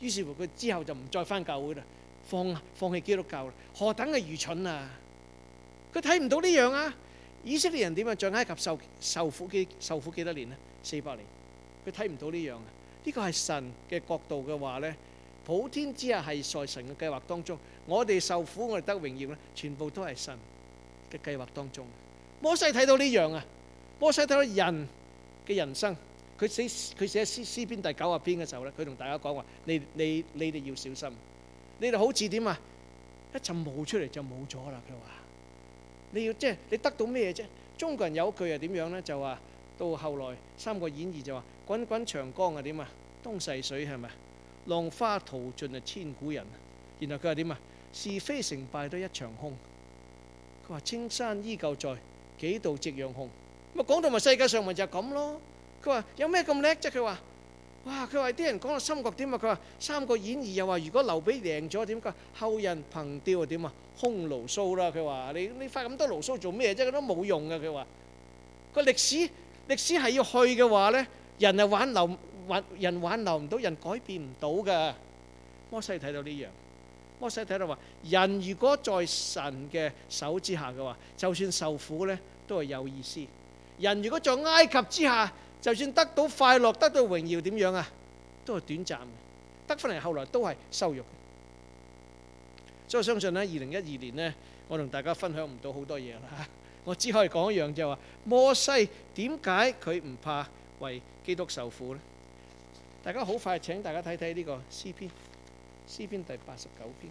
於是乎佢之後就唔再返教會啦，放棄基督教啦。何等嘅愚蠢啊！佢睇唔到呢樣啊！以色列人點啊？在埃及受苦幾多年呢？400年。佢睇唔到呢樣啊！呢個係神嘅角度嘅話呢，普天之下係在神嘅計劃當中。我哋受苦，我哋得榮耀咧，全部都係神嘅計劃當中。摩西睇到呢樣啊！摩西睇到人嘅人生，佢寫詩篇第90篇嘅時候咧，佢同大家講話：你哋要小心，你哋好似點啊？一陣霧出嚟就冇咗啦。佢話你要即係你得到咩啫？中國人有一句係點樣咧？就話到後來《三國演義》就話：滾滾長江啊點啊？東逝水係咪？浪花淘盡啊千古人。然後佢話點啊？是非成敗都一場空。佢話青山依舊在，幾度夕陽紅。咁啊講到咪世界上咪就係咁咯。佢話有咩咁叻啫？佢話哇！佢話啲人講到三國點啊？佢話《三國演義》又話如果劉備贏咗點？佢話後人憑弔啊點啊？空牢騷啦！佢話你發咁多牢騷做咩啫？都冇用嘅。佢話個歷史係要去嘅話咧，人係挽留唔到，人改變唔到㗎。摩西睇到呢樣，摩西睇到話人如果在神嘅手之下嘅話，就算受苦咧都係有意思。人如果在埃及之下，就算得到快樂、得到榮耀，點樣啊？都係短暫嘅，得翻嚟後來都係羞辱。所以我相信咧，2012年咧，我同大家分享唔到好多嘢啦。我只可以講一樣就係話，摩西點解佢唔怕為基督受苦咧？大家好快請大家睇睇呢個詩篇第89篇。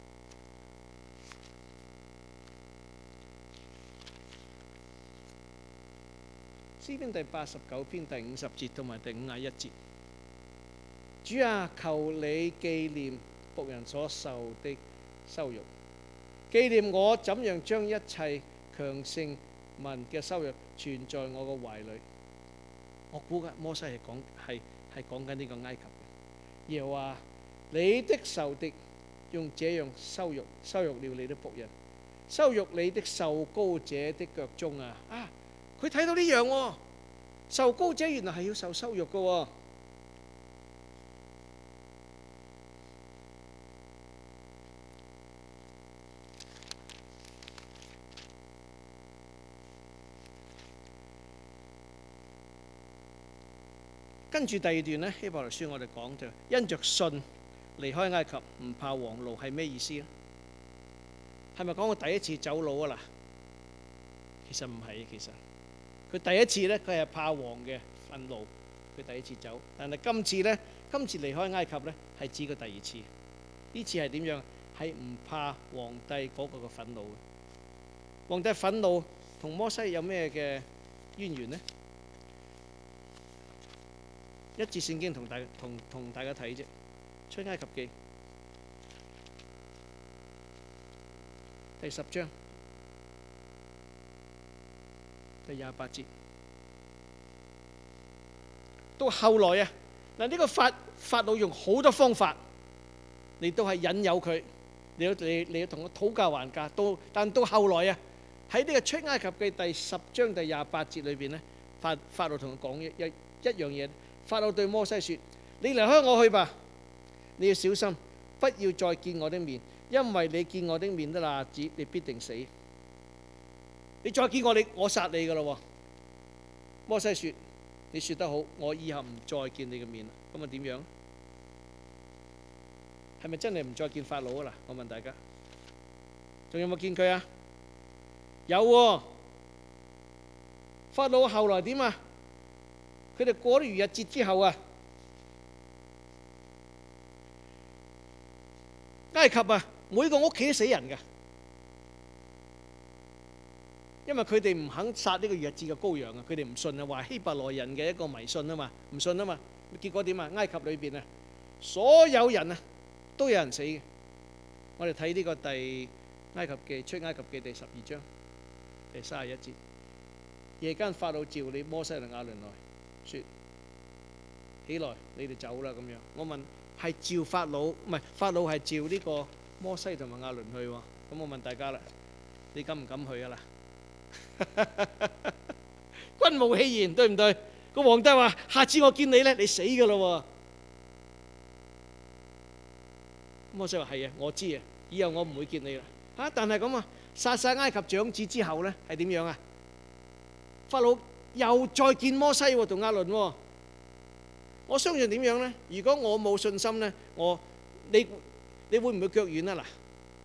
詩篇第89篇第50節同埋第51節。主啊，求你紀念僕人所受的羞辱，紀念我怎樣將一切強盛民嘅羞辱存在我個懷裏。我估嘅摩西係講緊呢個埃及嘅。耶和華你的仇敵用這樣羞辱了你的僕人，羞辱你的受膏者的腳蹤啊！佢睇到呢樣喎，受膏者原來係要受羞辱嘅喎。跟住第二段呢，希伯來書我哋講就因着信離開埃及，唔怕王怒係咩意思咧？係咪講佢第一次走佬啊？嗱，其實唔係，其實佢第一次咧，佢係怕王嘅憤怒，佢第一次走。但係今次離開埃及咧，係指佢第二次。呢次係點樣？係唔怕皇帝嗰個嘅憤怒嘅。皇帝憤怒同摩西有咩嘅淵源呢？一節聖經同大家睇啫，出埃及記第10章第28節。到後來啊，嗱，呢個法老用好多方法嚟到係引誘佢，你要同佢討價還價。但到後來啊，喺呢個出埃及記第10章第28節裏邊咧，法老同佢講一樣嘢。法老對摩西説：你離開我去吧，你要小心，不要再見我的面，因為你見我的面的那日子，你必定死。你再見我殺你噶咯。摩西説：你説得好，我以後唔再見你嘅面。咁啊點樣？係咪真係唔再見法老啊？嗱，我問大家，仲有冇見佢啊？有喎。法老後來點啊？佢哋過咗逾越節之後啊，埃及啊，每個屋企都死人㗎，因為佢哋唔肯殺呢個逾越節嘅羔羊啊，佢哋唔信啊，話希伯來人嘅一個迷信啊嘛，唔信啊嘛，結果點啊？埃及裏邊啊，所有人啊都有人死嘅。我哋睇呢個出埃及記第12章第31節，夜間法老召你摩西同亞倫來，説：起來，你哋走啦咁樣。我問係召法老，唔係法老係召呢個摩西同埋亞倫去喎。咁我問大家啦，你敢唔敢去啊？嗱，軍無戲言，對唔對？個皇帝話：下次我見你咧，你死噶啦喎！ 摩西話係啊，我知啊，以後我唔會見你啦。但係咁啊，殺晒埃及長子之後咧，係點樣啊？法老又再見摩西同亞倫喎。我相信點樣咧？如果我冇信心咧，你會唔會腳軟啊？嗱，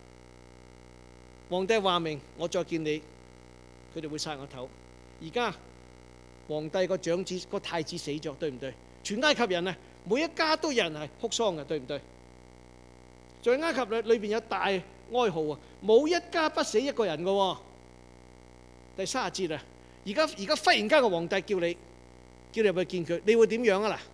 皇帝話明我再見你，佢哋會殺我頭。而家皇帝個長子個太子死咗，對唔對？全埃及人啊，每一家都有人係哭喪嘅，對唔對？在埃及裏邊有大哀號啊，冇一家不死一個人嘅喎。第30節啊，而家忽然間個皇帝叫你入去見佢，你會點樣啊？嗱，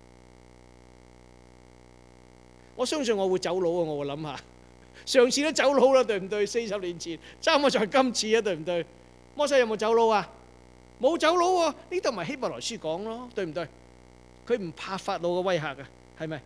我相信我會走佬啊！我會諗下，上次都走佬啦，對唔對？40年前，爭我在今次啊，對唔對？摩西有冇走佬啊？冇走佬喎，呢度咪希伯來書講咯，對唔對？佢唔怕法老嘅威嚇嘅，係咪？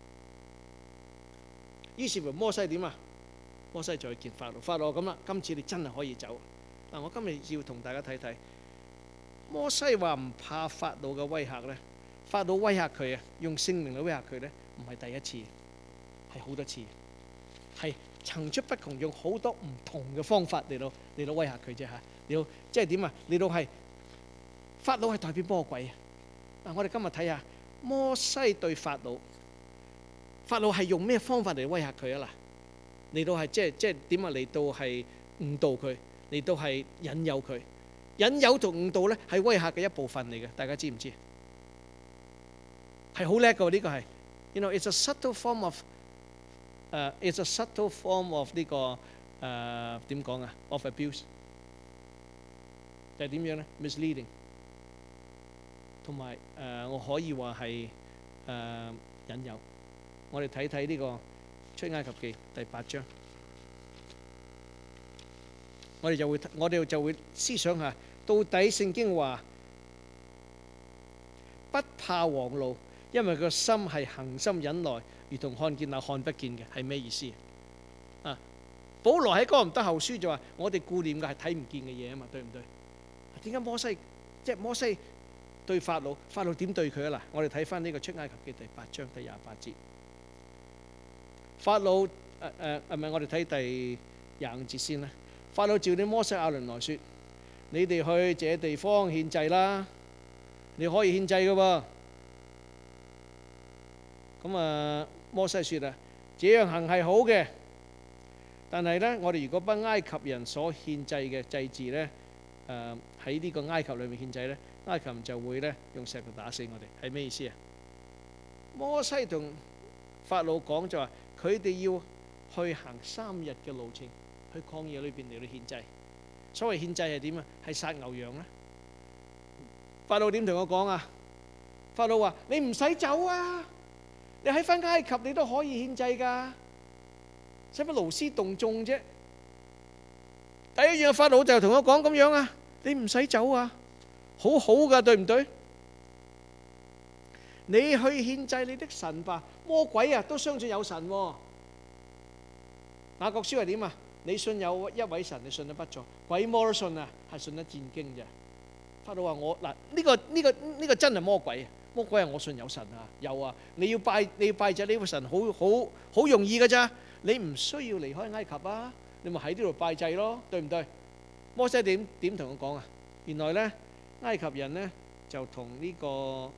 於是乎摩西點啊？摩西再見法老，法老咁啦，今次你真係可以走。嗱，我今日要同大家睇睇，摩西話唔怕法老嘅威嚇咧，法老威嚇佢啊，用性命嚟威嚇佢咧，唔係第一次，係好多次，係層出不窮，用好多唔同嘅方法嚟到威嚇佢啫嚇。嚟到即係點啊？嚟到係法老係代表魔鬼啊！嗱，我哋今日睇下摩西對法老，法老係用咩方法嚟威嚇佢啊？嗱，嚟到係即係點啊？嚟到係誤導佢，嚟到係引誘佢，引誘同誤導咧係威嚇嘅一部分嚟嘅，大家知唔知？係好叻㗎，呢個係，you know it's a subtle form of it's a subtle form of 呢個點講啊 of abuse， 就係點樣咧 misleading， 同埋我可以話係引誘。我哋睇睇呢個出埃及記第8章，我哋就會思想下，到底聖經話不怕王怒，因為個心係恆心忍耐，如同看見那看不見嘅，係咩意思啊？保羅喺哥林多後書就話：我哋顧念嘅係睇唔見嘅嘢啊嘛，對唔對？點解摩西對法老，法老點對佢啊？嗱，我哋睇翻呢個出埃及記第8章第28節。法老唔係，我哋睇第25節先啦。法老召你摩西亞倫來說：你哋去這地方獻祭啦，你可以獻祭嘅喎。咁摩西説啊，這樣行係好嘅，但係咧，我哋如果不埃及人所獻祭嘅祭祀咧，喺呢個埃及裏面獻祭咧，埃及人就會咧用石頭打死我哋，係咩意思啊？摩西同法老講就話，佢哋要去行3日嘅路程，去曠野裏邊嚟到獻祭。所謂獻祭係點啊？係殺牛羊啦。法老點同我講啊？法老話：你唔使走啊，你喺翻埃及你都可以獻祭㗎，使乜勞師動眾啫？第一樣法老就同我講咁樣啊，你唔使走啊，好好㗎，對唔對？你去獻祭你的神吧，魔鬼啊都相信有神喎。雅各書係點啊？你信有一位神，你信得不錯，鬼魔都信啊，係信得戰驚啫。法老話我嗱，呢個真係魔鬼啊！魔鬼係我信有神啊，有啊，你要拜祭呢個神，好容易㗎咋，你唔需要離開埃及啊，你咪喺呢度拜祭咯，對唔對？摩西點同佢講啊？原來咧埃及人咧就同呢個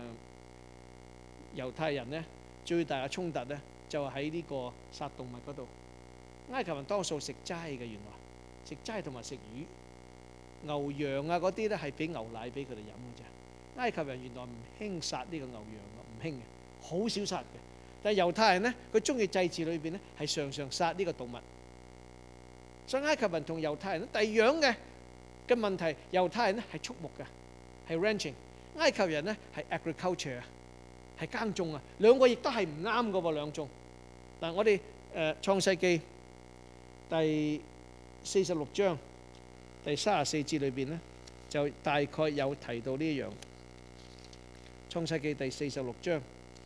猶太人咧最大嘅衝突咧就係喺呢個殺動物嗰度。埃及人多數食齋嘅，原來食齋同埋食魚、牛羊啊嗰啲咧係俾牛奶俾佢哋飲嘅啫。埃及人原來唔興殺呢個牛羊啊，唔興嘅，好少殺嘅。但係猶太人咧，佢中意祭祀裏邊咧係常常殺呢個動物。所以埃及人同猶太人第二樣嘅問題，猶太人咧係畜牧嘅，係 ranching；埃及人咧係 agriculture 啊，係耕種啊。兩個亦都係唔啱嘅喎，兩種。嗱，我哋創世記第46章第34節裏邊咧，就大概有提到呢一樣。創世記第46章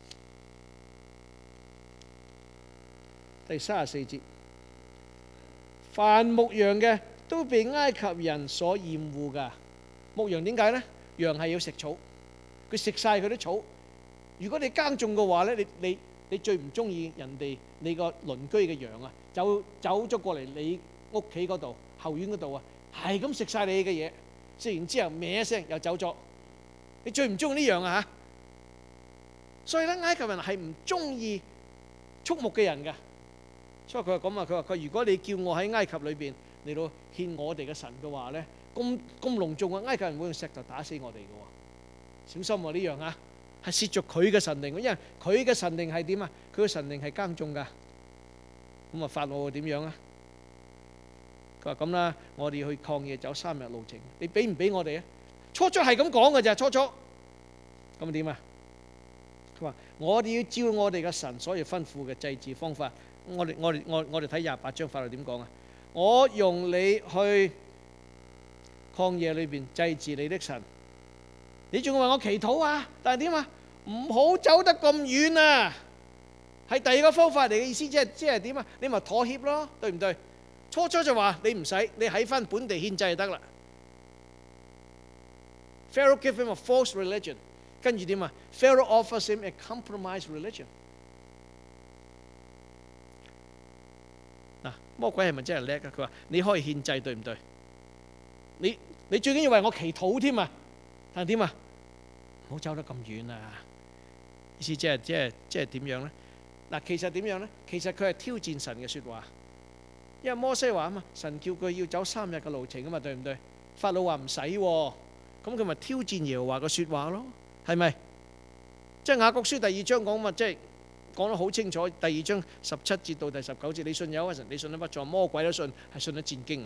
第34節，凡牧羊嘅都被埃及人所厭惡㗎。牧羊點解咧？羊係要食草，佢食晒佢啲草。如果你耕種嘅話咧， 你最唔中意人哋你個鄰居嘅羊啊，走咗過嚟你屋企嗰度後院嗰度啊，係咁食晒你嘅嘢，食完之後咩一聲又走咗，你最唔中意呢樣啊嚇！所以咧，埃及人係唔中意畜牧嘅人嘅，所以佢話咁啊，佢話如果你叫我喺埃及裏邊嚟到獻我哋嘅神嘅話咧，咁隆重啊，埃及人會用石頭打死我哋嘅喎，小心喎呢樣啊！係褻瀆佢嘅神靈，因為佢嘅神靈係點啊？佢嘅神靈係耕種㗎。咁啊，法老會點樣啊？佢話咁啦，我哋去曠野走3日路程，你俾唔俾我哋啊？初係咁講㗎咋，初咁點啊？佢話我哋要照我哋嘅神所要吩咐嘅祭祀方法。我哋睇28章法律點講啊？我用你去曠野裏邊祭祀你的神。你仲話我祈禱啊？但係點啊？唔好走得咁遠啊！係第二個方法嚟嘅意思，即係點啊？你咪妥協咯，對唔對？初就話你唔使，你喺翻本地獻祭就得啦。Pharaoh gave him a false religion， 跟住點啊 ？Pharaoh offers him a compromise religion。嗱，魔鬼係咪真係叻啊？佢話你可以獻祭，對唔對？你最緊要為我祈禱添啊！但係點啊？唔好走得咁遠啊！意思即係點樣咧？嗱，其實點樣咧？其實佢係挑戰神嘅説話，因為摩西話啊嘛，神叫佢要走3日嘅路程啊嘛，對唔對？法老話唔使喎，咁佢咪挑戰耶和華嘅説話咯？係咪？即係雅各書第2章講嘛，即係講得好清楚。第2章17節到第19節，你信有一神，你信得不錯，魔鬼都信，係信得戰驚啊！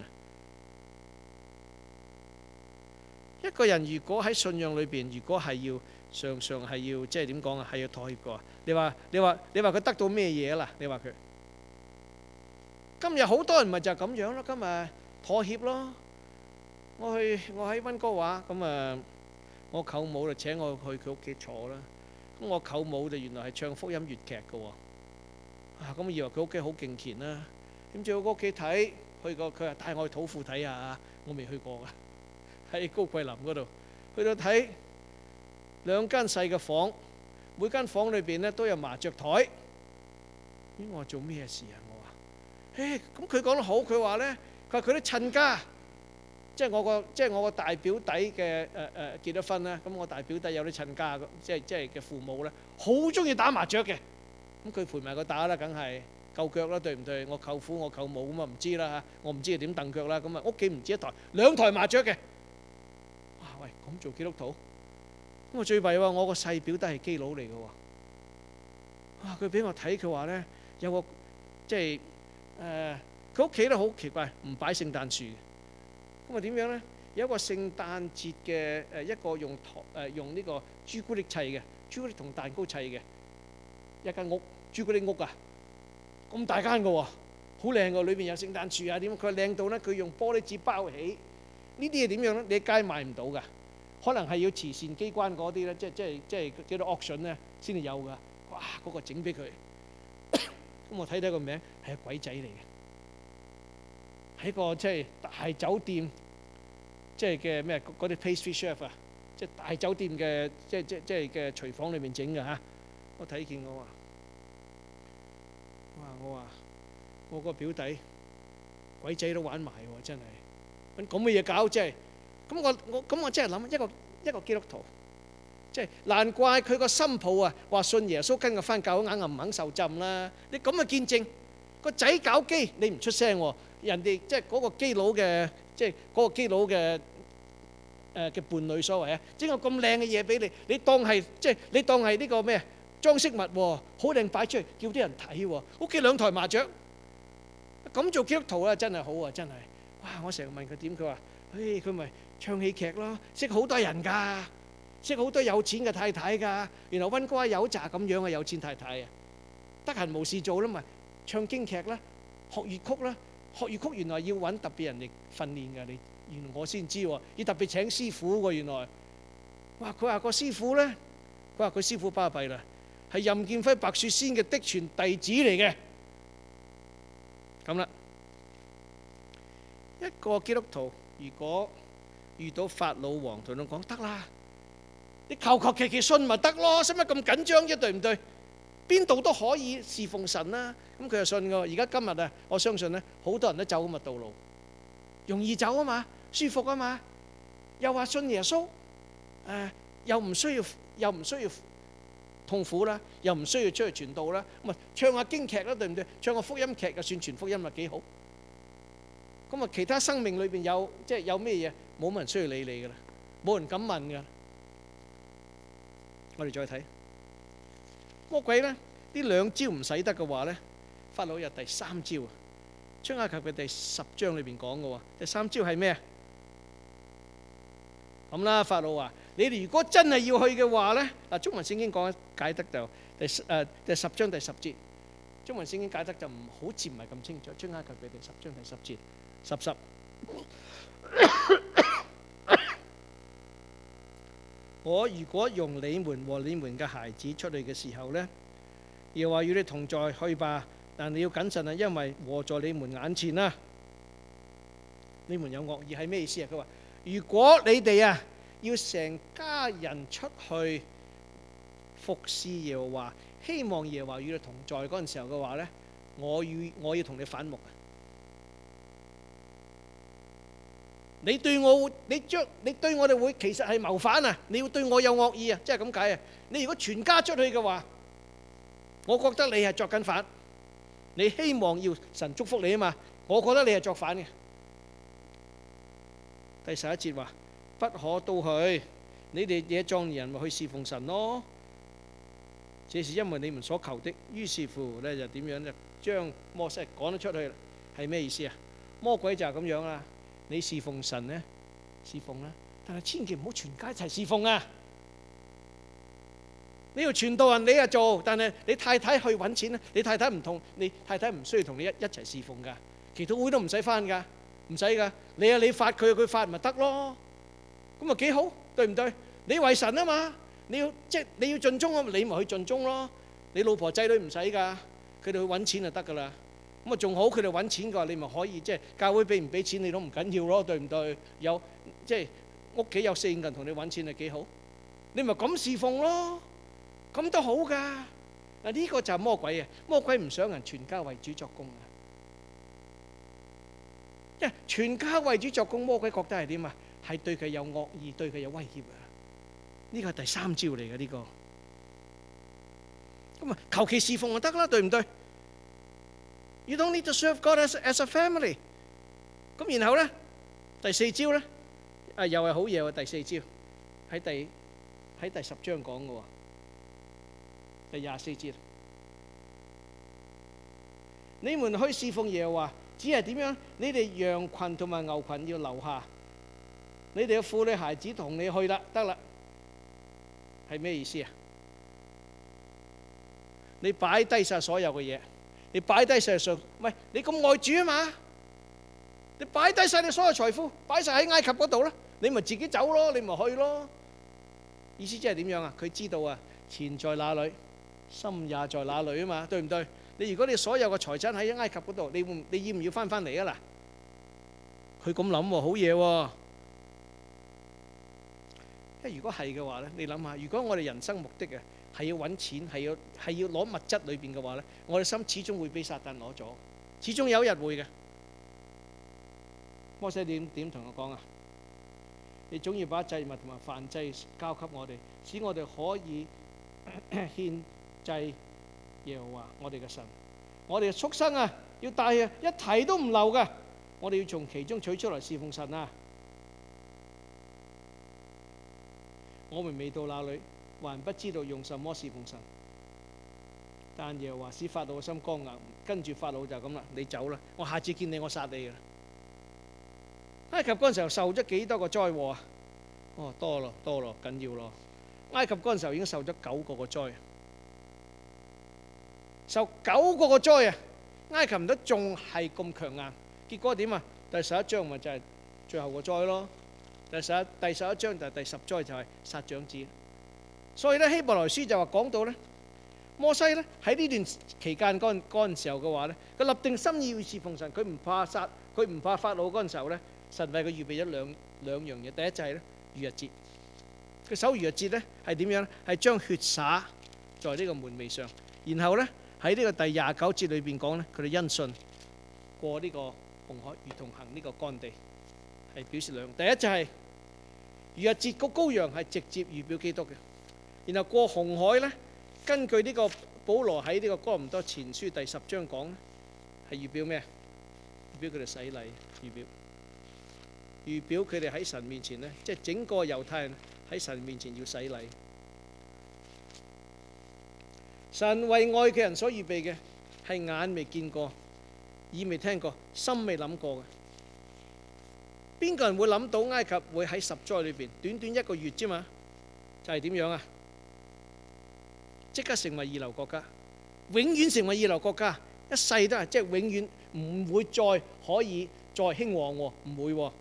一個人如果喺信仰裏邊，如果係要常常係要即係點講啊？係要妥協過。你話佢得到咩嘢啦？你話佢今日好多人咪就係咁樣咯。今日妥協咯。我喺溫哥華咁啊，我舅母就請我去佢屋企坐啦。咁我舅母就原來係唱福音粵劇嘅喎。咁以為佢屋企好敬虔啦。點知我屋企睇去過，佢話帶我去土庫睇下，我未去過㗎。喺高桂林嗰度，去到睇2間細嘅房，每間房裏邊咧都有麻雀台。咦，我話做咩事啊？我話，咁佢講得好，佢話咧，佢啲親家，即係我個大表弟嘅結咗婚啦。咁我大表弟有啲親家，即係嘅父母咧，好中意打麻雀嘅。咁佢陪埋佢打啦，梗係夠腳啦，對唔對？我舅父我舅母咁啊，唔知啦嚇，我唔知佢點蹬腳啦。咁啊，屋企唔止一台，2台麻雀嘅。喂，咁做基督徒，咁我最弊喎，我個細表弟係基佬嚟嘅喎。佢俾我睇，佢話咧有個即係佢屋企咧好奇怪，唔擺聖誕樹嘅。咁啊點樣咧？有一個聖誕節嘅一個用呢個朱古力砌嘅，朱古力同蛋糕砌嘅一間屋，朱古力屋啊，咁大間嘅喎，好靚嘅，裏邊有聖誕樹啊點？佢話靚到咧，佢用玻璃紙包起。呢啲嘢點樣咧？你喺街買唔到㗎，可能係要慈善機關嗰啲咧，即係幾多 auction 咧先至有㗎。哇！嗰個整俾佢，咁我睇睇個名係個鬼仔嚟嘅，喺個即係大酒店，即係嘅咩嗰啲 pastry chef 啊，即係大酒店嘅即係嘅廚房裏面整㗎嚇。我睇見我話，我個表弟鬼仔都玩埋喎，真係。咁嘅嘢搞即係，咁我真係諗一個基督徒，即係難怪佢個新抱啊話信耶穌跟佢翻教會，硬唔肯受浸啦。你咁嘅見證，個仔搞基你唔出聲喎，人哋即係嗰個基佬嘅，即係嗰個基佬嘅嘅伴侶所謂啊，整個咁靚嘅嘢俾你，你當係即係你當係呢個咩裝飾物喎，好靚擺出嚟叫啲人睇喎。屋企2台麻雀，咁做基督徒啊真係好啊，真係。哇！我成日問佢點，佢話：佢咪唱戲劇咯，識好多人㗎，識好多有錢嘅太太㗎。原來溫哥華有紮咁樣嘅有錢太太啊，得閒無事做啦，咪唱京劇啦，學粵曲啦。學粵曲原來要揾特別人嚟訓練㗎，原來我先知喎，要特別請師傅喎。原來，哇！佢話個師傅咧，佢話佢師傅巴閉啦，係任劍輝白雪仙嘅嫡傳弟子嚟嘅。咁啦。一個基督徒如果遇到法老王同佢講得啦，你求其信咪得咯，使乜咁緊張啫？對唔對？ 邊度都可以侍奉神啦。咁佢就信㗎。而家今日啊，我相信咧，好多人都走咁嘅道路，容易走啊嘛，舒服啊嘛，又話信耶穌，又唔需要痛苦啦，又唔需要出去傳道啦，咁啊唱下經劇啦，對唔對？唱個福音劇就算傳福音啦，幾好。咁啊，其他生命裏邊有咩嘢，冇乜人需要理你噶啦，冇人敢問噶。我哋再睇魔鬼咧，呢兩招唔使得嘅話咧，法老有第三招啊。出埃及嘅第10章裏邊講嘅喎，第三招係咩啊？咁啦，法老話：你哋如果真係要去嘅話咧，嗱，中文聖經講解得就第10章第10節，中文聖經解得就好似唔係咁清楚。出埃及嘅第10章第10節。我如果用你們和你們嘅孩子出去嘅時候呢，又話與你同在，去吧，但你要謹慎啊，因為禍在你們眼前啊。你們有惡意係咩意思啊？佢話如果你哋啊要成家人出去服侍耶和華，希望耶和華與你同在嗰陣時候嘅話呢，我要同你反目啊！你對我哋會其實係謀反啊！你要對我有惡意啊！即係咁解啊！你如果全家出去嘅話，我覺得你係作緊反。你希望要神祝福你啊嘛？我覺得你係作反嘅。第11節話：不可都去，你哋野壯年人咪去侍奉神咯。這是因為你們所求的。於是乎咧就點樣就將摩西趕咗出去啦。係咩意思啊？魔鬼就係咁樣啦。你侍奉神呢，侍奉啦，但係千祈唔好全家一齊侍奉啊！你要傳道人，你啊做，但係你太太去揾錢咧，你太太唔需要同你一齊侍奉噶，祈禱會都唔使返噶，唔使噶，你發佢發咪得咯，咁咪幾好，對唔對？你為神啊嘛，你要盡忠啊，你咪去盡忠咯。你老婆仔女唔使噶，佢哋去揾錢就得噶啦。咁啊，仲好，佢哋揾錢嘅話，你咪可以教會俾唔俾錢你都唔緊要咯，對唔對？有屋企有4、5個人同你揾錢係幾好，你咪咁侍奉咯，咁都好噶。嗱，呢個就係魔鬼啊！魔鬼唔想人全家為主作工啊，因為全家為主作工，魔鬼覺得係點啊？係對佢有惡意，對佢有威脅啊！呢個係第3招嚟嘅呢個。咁啊，求其侍奉就得啦，對唔對？You don't need to serve God as a family。咁然後咧，第4招咧，又係好嘢喎！第4招喺第10章講嘅喎，第24節。你們去侍奉耶和華，只係點樣？你哋羊羣同埋牛羣要留下，你哋嘅婦女孩子同你去啦，得啦。係咩意思啊？你擺低曬所有嘅嘢。你擺低世上，唔係你咁愛主啊嘛？你擺低晒你所有財富，擺晒喺埃及嗰度啦，你咪自己走咯，你咪去咯。意思即係點樣啊？佢知道啊，錢在哪裏，心也在哪裏啊嘛，對唔對？你如果你所有嘅財產喺埃及嗰度，你要唔要翻嚟啊？嗱，佢咁諗喎，好嘢喎。因為如果係嘅話咧，你諗下，如果我哋人生目的啊，係要揾錢，係要攞物質裏邊嘅話咧，我哋心始終會俾撒旦攞咗，始終有一日會嘅。摩西點同我講啊？你總要把祭物同埋燔祭交給我哋，使我哋可以獻祭耶和華我哋嘅神。我哋嘅畜生啊，要帶啊，一提都唔留噶。我哋要從其中取出嚟侍奉神啊！我們未到那裏，還不知道用什麼侍奉神。但耶和華使法老嘅心剛硬，跟住法老就咁啦，你走啦，我下次見你我殺你噶啦。埃及嗰陣時候受咗幾多個災禍啊？哦，多咯，緊要咯。埃及嗰陣時候已經受咗9個個災，受9個個災啊！埃及人都仲係咁強硬，結果點啊？第11章咪就係最後個災咯。第11章就係第10災，就係殺長子。所以咧，希伯來書就話講到咧，摩西咧喺呢段期間嗰陣時候嘅話咧，佢立定心意要侍奉神，佢唔怕殺，佢唔怕法老嗰陣時候咧，神為佢預備咗兩樣嘢。第一就係咧逾越節，佢守逾越節咧係點樣咧？係將血灑在呢個門楣上， 然後呢，喺呢個第29節裏邊講呢，佢哋因信過呢個紅海，如同行呢個乾地，係表示兩。第一就係逾越節個羔羊係直接預表基督嘅。然後過紅海呢，根據呢個保羅喺呢個哥林多前書第10章講呢，係預表咩？預表佢哋洗禮，預表佢哋喺神面前呢，即係整個猶太人喺神面前要洗禮。神為愛嘅人所預備嘅係眼未見過、耳未聽過、心未諗過嘅。邊個人會諗到埃及會喺10災裏邊短短1個月啫嘛？就係點樣啊？即刻成為二流國家，永遠成為二流國家，一世都係即係永遠唔會再可以再興旺喎，唔會喎。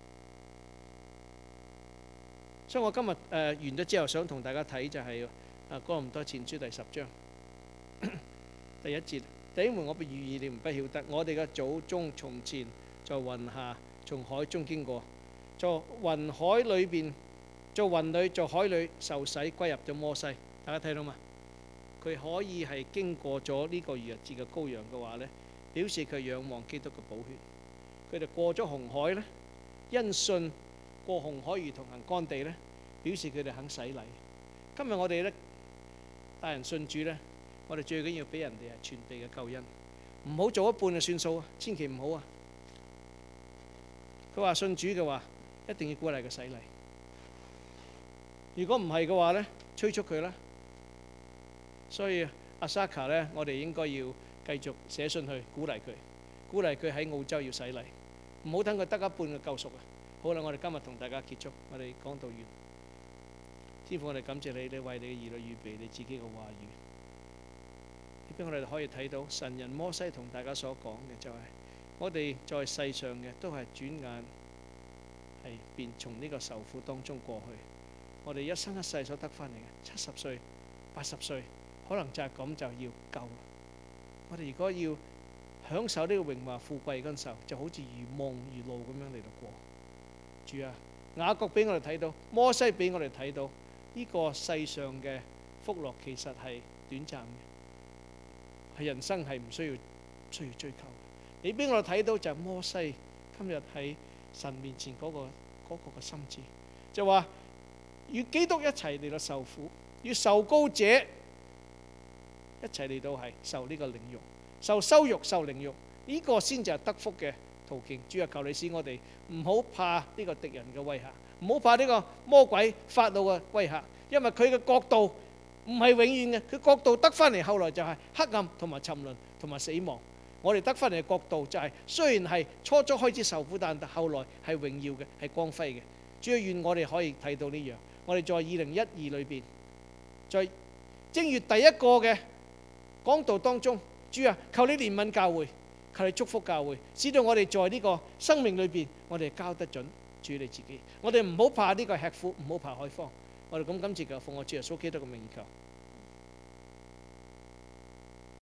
所以我今日完咗之後，想同大家睇就係哥林多前書第10章第1節。弟兄們，我被預意你們不曉得，我哋嘅祖宗從前在雲下從海中經過，在雲海裏邊，在雲裏，在海裏受洗歸入咗摩西。大家睇到嘛？佢可以係經過咗呢個逾越節嘅羔羊嘅話呢，表示佢仰望基督嘅寶血。佢哋過咗紅海呢，因信過紅海如同行乾地呢，表示佢哋肯洗禮。今日我哋呢，帶人信主呢，我哋最緊要俾人哋係全地嘅救恩，唔好做一半就算數啊！千祈唔好啊！佢話信主嘅話，一定要鼓勵佢洗禮。如果唔係嘅話呢，催促佢啦。所以阿沙卡呢，我哋應該要繼續寫信去鼓勵佢，鼓勵佢喺澳洲要洗禮，唔好等佢得一半嘅救贖啊！好啦，我哋今日同大家結束，我哋講到完。天父，我哋感謝你，你為你嘅兒女預備你自己嘅話語。呢邊我哋可以睇到神人摩西同大家所講嘅就係，我哋在世上嘅都係轉眼係便從呢個受苦當中過去。我哋一生一世所得翻嚟嘅70歲、80歲，可能就係咁就要夠啦。我哋如果要享受呢個榮華富貴嗰陣時候，就好似如夢如露咁樣嚟到過。主啊，雅各俾我哋睇到，摩西俾我哋睇到，呢個世上嘅福樂其實係短暫嘅，係人生係唔需要追求。你俾我哋睇到就係摩西今日喺神面前嗰個嘅心志，就話與基督一齊嚟到受苦，與受膏者一齊嚟到係受呢個凌辱、受羞辱、受凌辱，呢個先至係得福嘅途徑。主啊，求你使我哋唔好怕呢個敵人嘅威嚇，唔好怕呢個魔鬼法老嘅威嚇，因為佢嘅國度唔係永遠嘅，佢國度得翻嚟後來就係黑暗同埋沉淪同埋死亡。我哋得翻嚟嘅國度就係雖然係初開始受苦，但後來係榮耀嘅，係光輝嘅。主要願我哋可以睇到呢樣。我哋在2012裏邊，在正月第一個嘅講道當中，主啊，求你憐憫教會，求你祝福教會，使到我哋在呢個生命裏邊，我哋交得準主你自己。我哋唔好怕呢個吃苦，唔好怕開荒。我哋咁今次就奉我主耶穌基督嘅名求。